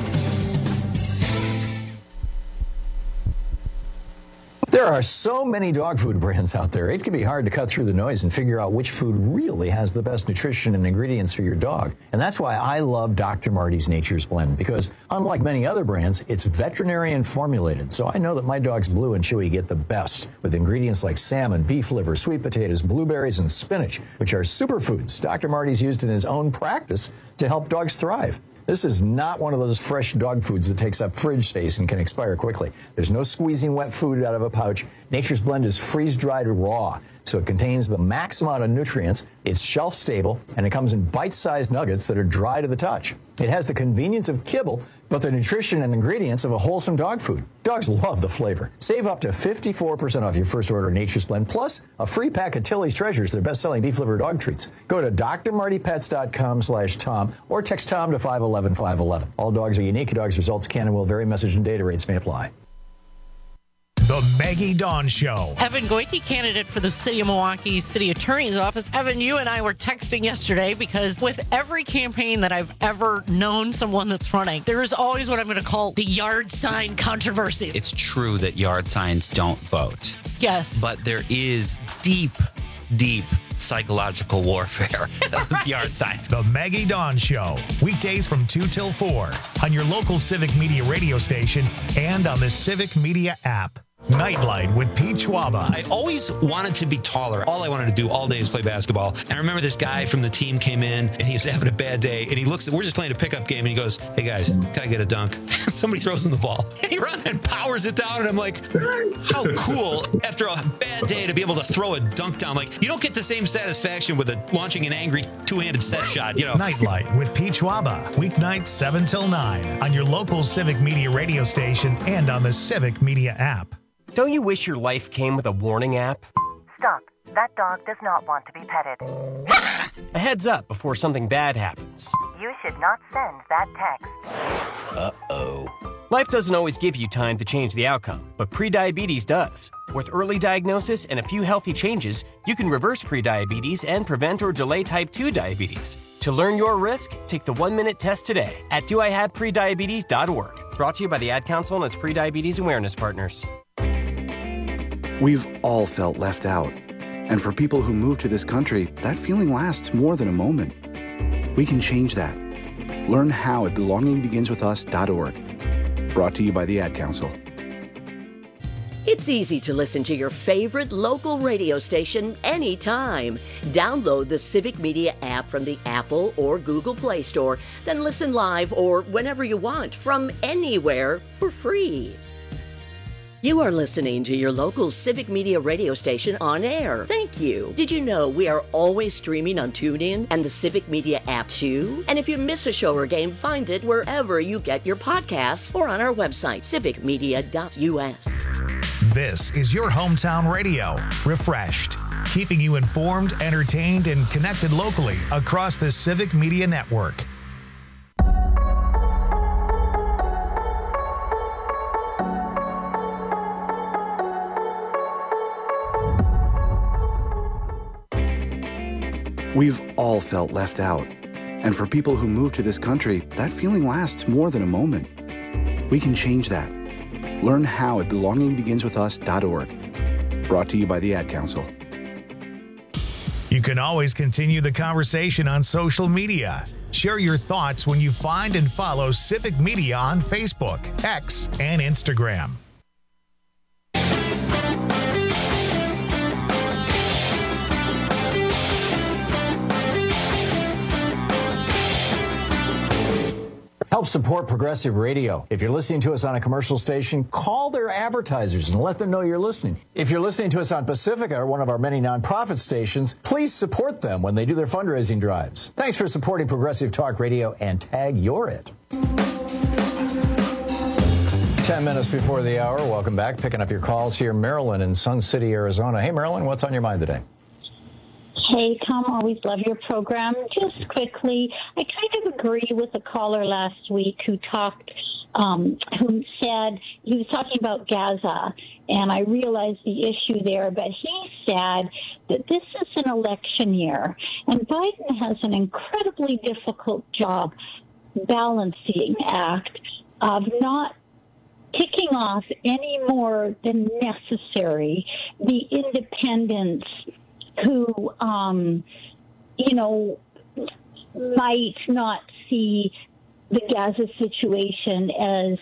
There are so many dog food brands out there, it can be hard to cut through the noise and figure out which food really has the best nutrition and ingredients for your dog. And that's why I love Doctor Marty's Nature's Blend, because unlike many other brands, it's veterinarian formulated. So I know that my dogs Blue and Chewy get the best with ingredients like salmon, beef liver, sweet potatoes, blueberries, and spinach, which are superfoods Doctor Marty's used in his own practice to help dogs thrive. This is not one of those fresh dog foods that takes up fridge space and can expire quickly. There's no squeezing wet food out of a pouch. Nature's Blend is freeze-dried raw, so it contains the max amount of nutrients, it's shelf-stable, and it comes in bite-sized nuggets that are dry to the touch. It has the convenience of kibble, but the nutrition and ingredients of a wholesome dog food. Dogs love the flavor. Save up to fifty-four percent off your first order of Nature's Blend, plus a free pack of Tilly's Treasures, their best-selling beef liver dog treats. Go to D R Marty Pets dot com slash Tom or text Tom to five one one five one one. All dogs are unique. Dogs' results can and will vary. Message and data rates may apply. The Maggie Dawn Show. Evan Goyke, candidate for the City of Milwaukee City Attorney's Office. Evan, you and I were texting yesterday because with every campaign that I've ever known someone that's running, there is always what I'm going to call the yard sign controversy. It's true that yard signs don't vote. Yes. But there is deep, deep psychological warfare with yard signs. The Maggie Dawn Show. Weekdays from two till four on your local Civic Media radio station and on the Civic Media app. Nightlight with Pete Schwaba. I always wanted to be taller. All I wanted to do all day was play basketball. And I remember this guy from the team came in and he was having a bad day. And he looks at, we're just playing a pickup game. And he goes, hey guys, can I get a dunk? Somebody throws him the ball. And he runs and powers it down. And I'm like, how cool after a bad day to be able to throw a dunk down. Like, you don't get the same satisfaction with a, launching an angry two-handed set shot, you know. Nightlight with Pete Schwaba. Weeknights seven till nine on your local Civic Media radio station and on the Civic Media app. Don't you wish your life came with a warning app? Stop. That dog does not want to be petted. A heads up before something bad happens. You should not send that text. Uh-oh. Life doesn't always give you time to change the outcome, but prediabetes does. With early diagnosis and a few healthy changes, you can reverse prediabetes and prevent or delay type two diabetes. To learn your risk, take the one-minute test today at do I have prediabetes dot org. Brought to you by the Ad Council and its Prediabetes Awareness Partners. We've all felt left out. And for people who move to this country, that feeling lasts more than a moment. We can change that. Learn how at belonging begins with us dot org. Brought to you by the Ad Council. It's easy to listen to your favorite local radio station anytime. Download the Civic Media app from the Apple or Google Play Store, then listen live or whenever you want from anywhere for free. You are listening to your local Civic Media radio station on air. Thank you. Did you know we are always streaming on TuneIn and the Civic Media app too? And if you miss a show or game, find it wherever you get your podcasts or on our website, civic media dot U S. This is your hometown radio, refreshed, keeping you informed, entertained, and connected locally across the Civic Media Network. We've all felt left out. And for people who move to this country, that feeling lasts more than a moment. We can change that. Learn how at belonging begins with us dot org. Brought to you by the Ad Council. You can always continue the conversation on social media. Share your thoughts when you find and follow Civic Media on Facebook, X, and Instagram. Help support Progressive Radio. If you're listening to us on a commercial station, call their advertisers and let them know you're listening. If you're listening to us on Pacifica, one of our many nonprofit stations, please support them when they do their fundraising drives. Thanks for supporting Progressive Talk Radio and tag You're It. Ten minutes before the hour. Welcome back. Picking up your calls here. Marilyn in Sun City, Arizona. Hey, Marilyn, what's on your mind today? Hey, Tom, always love your program. Just quickly, I kind of agree with the caller last week who talked, um, who said, he was talking about Gaza, and I realized the issue there, but he said that this is an election year, and Biden has an incredibly difficult job balancing act of not ticking off any more than necessary the independents who, um, you know, might not see the Gaza situation as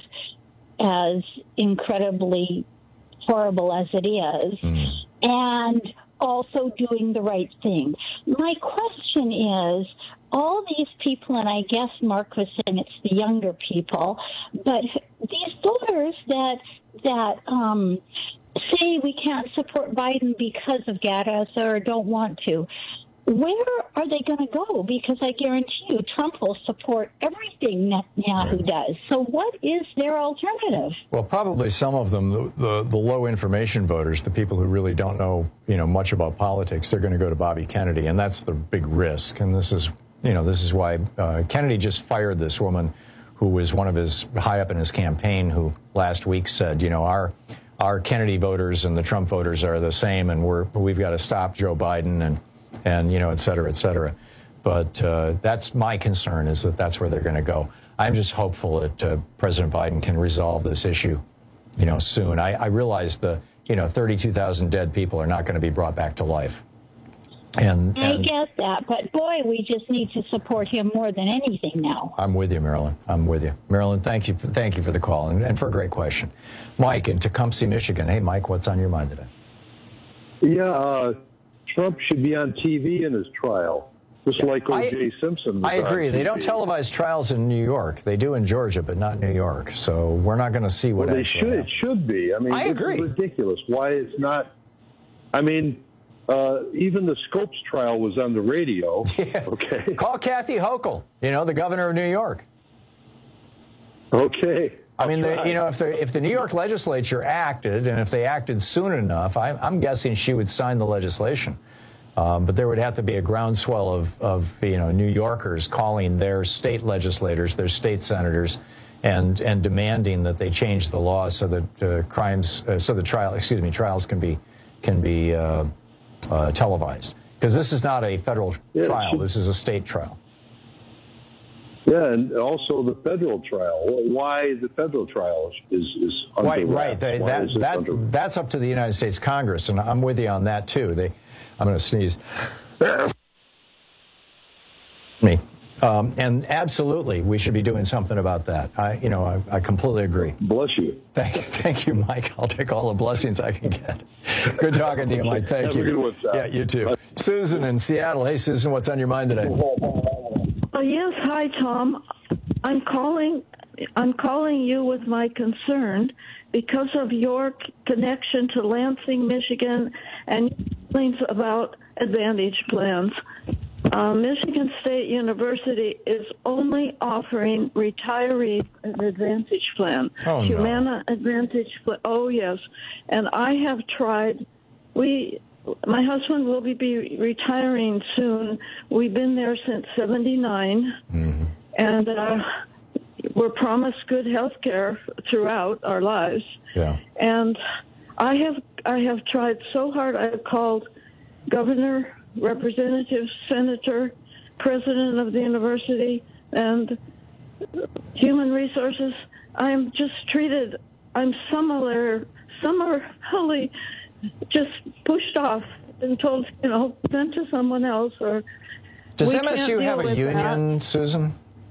as incredibly horrible as it is, mm. and also doing the right thing. My question is, all these people, and I guess Mark was saying it's the younger people, but these voters that that um, say we can't support Biden because of Gaza or don't want to, where are they going to go? Because I guarantee you Trump will support everything Netanyahu does. So what is their alternative? Well, probably some of them, the, the, the low information voters, the people who really don't know, you know, much about politics, they're going to go to Bobby Kennedy, and that's the big risk. And this is, you know, this is why uh, Kennedy just fired this woman who was one of his, high up in his campaign, who last week said, you know, our our Kennedy voters and the Trump voters are the same, and we're we've got to stop Joe Biden and and you know, et cetera, et cetera. But uh, that's my concern, is that that's where they're going to go. I'm just hopeful that uh, President Biden can resolve this issue, you know, soon. I, I realize the you know thirty-two thousand dead people are not going to be brought back to life. And, I and get that, but boy, we just need to support him more than anything now. I'm with you, Marilyn. I'm with you. Marilyn, thank you for, thank you for the call and, and for a great question. Mike in Tecumseh, Michigan. Hey, Mike, what's on your mind today? Yeah, uh, Trump should be on T V in his trial, just like O J Simpson. I agree. They don't televise trials in New York. They do in Georgia, but not New York. So we're not going to see what well, they should. Happens. It should be. I mean, I agree. It's ridiculous. Why it's not? I mean. Uh, even the Scopes trial was on the radio. Yeah. Okay. Call Kathy Hochul, you know, the governor of New York. Okay. I mean, the, you know, if the if the New York legislature acted, and if they acted soon enough, I, I'm guessing she would sign the legislation. Um, but there would have to be a groundswell of, of, you know, New Yorkers calling their state legislators, their state senators, and and demanding that they change the law so that uh, crimes, uh, so the trial, excuse me, trials can be can be. Uh, Uh, televised, because this is not a federal yeah, trial. should, this is a state trial. Yeah, and also the federal trial. Why the federal trial is is under right, right. They, that that under... that's up to the United States Congress, and I'm with you on that too. They, I'm going to sneeze. Me. Um, and absolutely, we should be doing something about that. I, you know, I, I completely agree. Bless you. Thank you, thank you, Mike. I'll take all the blessings I can get. Good talking to you, Mike. Thank Have you. A good one, yeah, you too. Bye. Susan in Seattle. Hey, Susan, what's on your mind today? Oh, yes. Hi, Tom. I'm calling I'm calling you with my concern because of your connection to Lansing, Michigan, and feelings about Advantage plans. Uh, Michigan State University is only offering retirees an Advantage plan. Oh, no. Humana Advantage plan. Oh, yes. And I have tried. We, my husband will be, be retiring soon. We've been there since seventy-nine. Mm-hmm. And uh, we're promised good health care throughout our lives. Yeah. And I have I have tried so hard. I've called Governor, Representative, Senator, President of the university, and Human Resources. I'm just treated, I'm similar, summarily just pushed off and told, you know, sent to someone else. Or Does we M S U can't have deal a with union, that. Susan?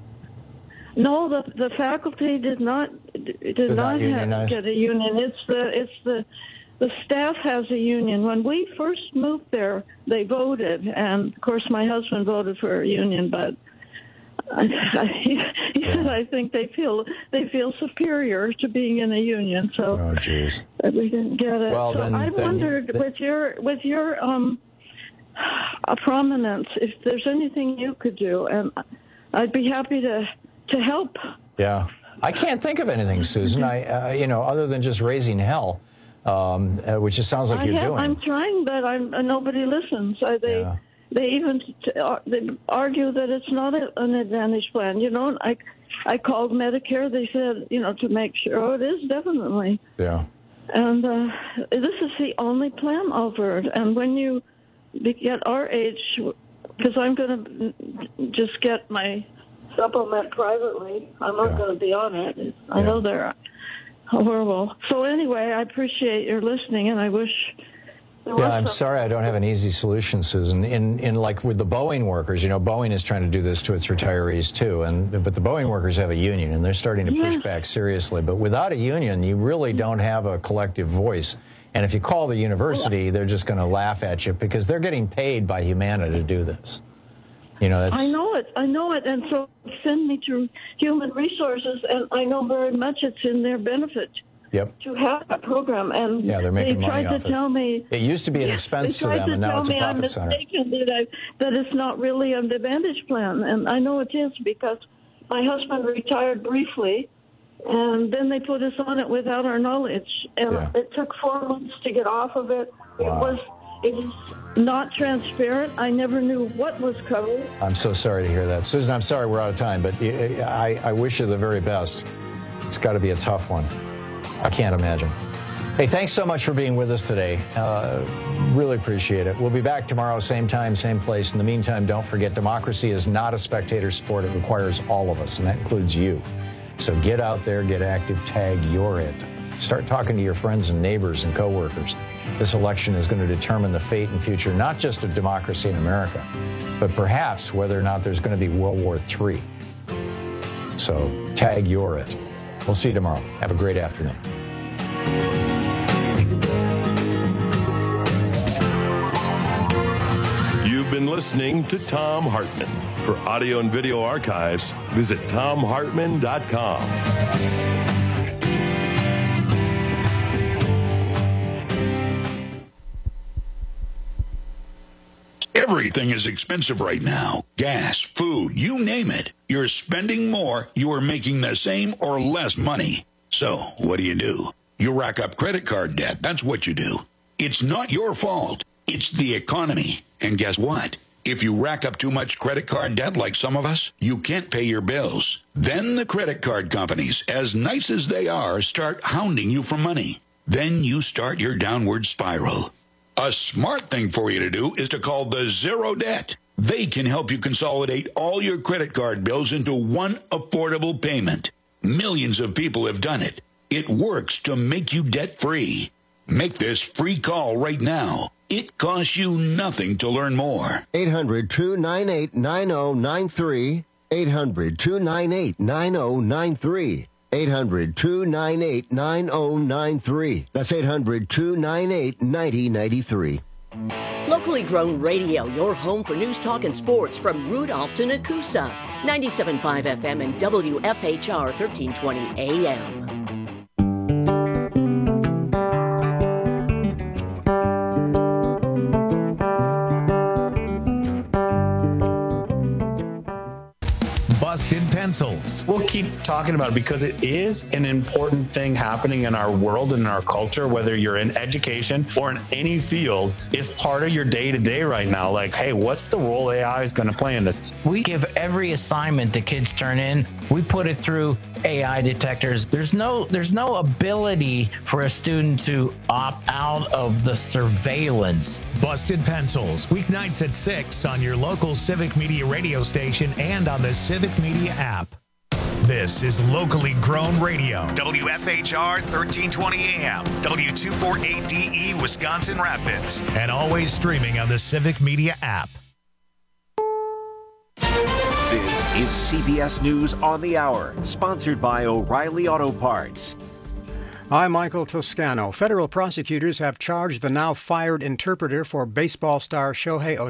No, the the faculty did not did, Did not not, have, unionize? get a union. It's the it's the the staff has a union. When we first moved there, they voted, and of course, my husband voted for a union. But I, I, he said, I think they feel they feel superior to being in a union. So oh, jeez, we didn't get it. Well, so then, I then, wondered then, with your with your um a prominence, if there's anything you could do, and I'd be happy to. To help. Yeah. I can't think of anything, Susan, I, uh, you know, other than just raising hell, um, uh, which it sounds like I you're have, doing. I'm trying, but I'm, uh, nobody listens. Uh, they Yeah. they even t- uh, they argue that it's not a, an Advantage plan. You know, I, I called Medicare. They said, you know, to make sure. Oh, it is definitely. Yeah. And uh, this is the only plan offered. And when you get our age, because I'm going to just get my supplement privately. I'm not Yeah. going to be on it. I Yeah. know they're horrible. So anyway, I appreciate your listening, and I wish there was Yeah, I'm some- sorry I don't have an easy solution, Susan. In in like with the Boeing workers, you know, Boeing is trying to do this to its retirees too, and but the Boeing workers have a union, and they're starting to push Yes. back seriously. But without a union, you really don't have a collective voice. And if you call the university, they're just going to laugh at you because they're getting paid by Humana to do this. You know, that's I know it. I know it. And so send me to Human Resources, and I know very much it's in their benefit yep. to have a program. And Yeah, they're making they money tried off to it. tell me It used to be an expense they to tried them, and now tell it's a me I'm profit center. mistaken, that, I, that it's not really an Advantage plan, and I know it is because my husband retired briefly, and then they put us on it without our knowledge, and Yeah. it took four months to get off of it. Wow. It was it was not transparent. I never knew what was covered. I'm so sorry to hear that. Susan, I'm sorry we're out of time, but I, I wish you the very best. It's got to be a tough one. I can't imagine. Hey, thanks so much for being with us today. Uh, really appreciate it. We'll be back tomorrow, same time, same place. In the meantime, don't forget, democracy is not a spectator sport. It requires all of us, and that includes you. So get out there, get active, tag You're It. Start talking to your friends and neighbors and coworkers. This election is going to determine the fate and future, not just of democracy in America, but perhaps whether or not there's going to be World War Three. So tag You're It. We'll see you tomorrow. Have a great afternoon. You've been listening to Thom Hartmann. For audio and video archives, visit thom hartmann dot com. Everything is expensive right now. Gas, food, you name it. You're spending more, you are making the same or less money. So, what do you do? You rack up credit card debt. That's what you do. It's not your fault. It's the economy. And guess what? If you rack up too much credit card debt like some of us, you can't pay your bills. Then the credit card companies, as nice as they are, start hounding you for money. Then you start your downward spiral. A smart thing for you to do is to call the Zero Debt. They can help you consolidate all your credit card bills into one affordable payment. Millions of people have done it. It works to make you debt-free. Make this free call right now. It costs you nothing to learn more. eight hundred, two nine eight, nine oh nine three. eight hundred, two nine eight, nine oh nine three. eight hundred, two nine eight, nine oh nine three. That's eight hundred, two nine eight, nine oh nine three. Locally grown radio, your home for news, talk, and sports from Rudolph to Nakusa. ninety-seven point five F M and W F H R thirteen twenty A M. Busted Pencils. We'll keep talking about it because it is an important thing happening in our world and in our culture, whether you're in education or in any field. It's part of your day-to-day right now. Like, hey, what's the role A I is going to play in this? We give every assignment the kids turn in, we put it through A I detectors. There's no there's no ability for a student to opt out of the surveillance. Busted Pencils, weeknights at six on your local Civic Media radio station and on the Civic Media app. This is locally grown radio. W F H R thirteen twenty A M, W two forty-eight D E, Wisconsin Rapids, and always streaming on the Civic Media app. This is C B S News on the Hour, sponsored by O'Reilly Auto Parts. I'm Michael Toscano. Federal prosecutors have charged the now fired interpreter for baseball star Shohei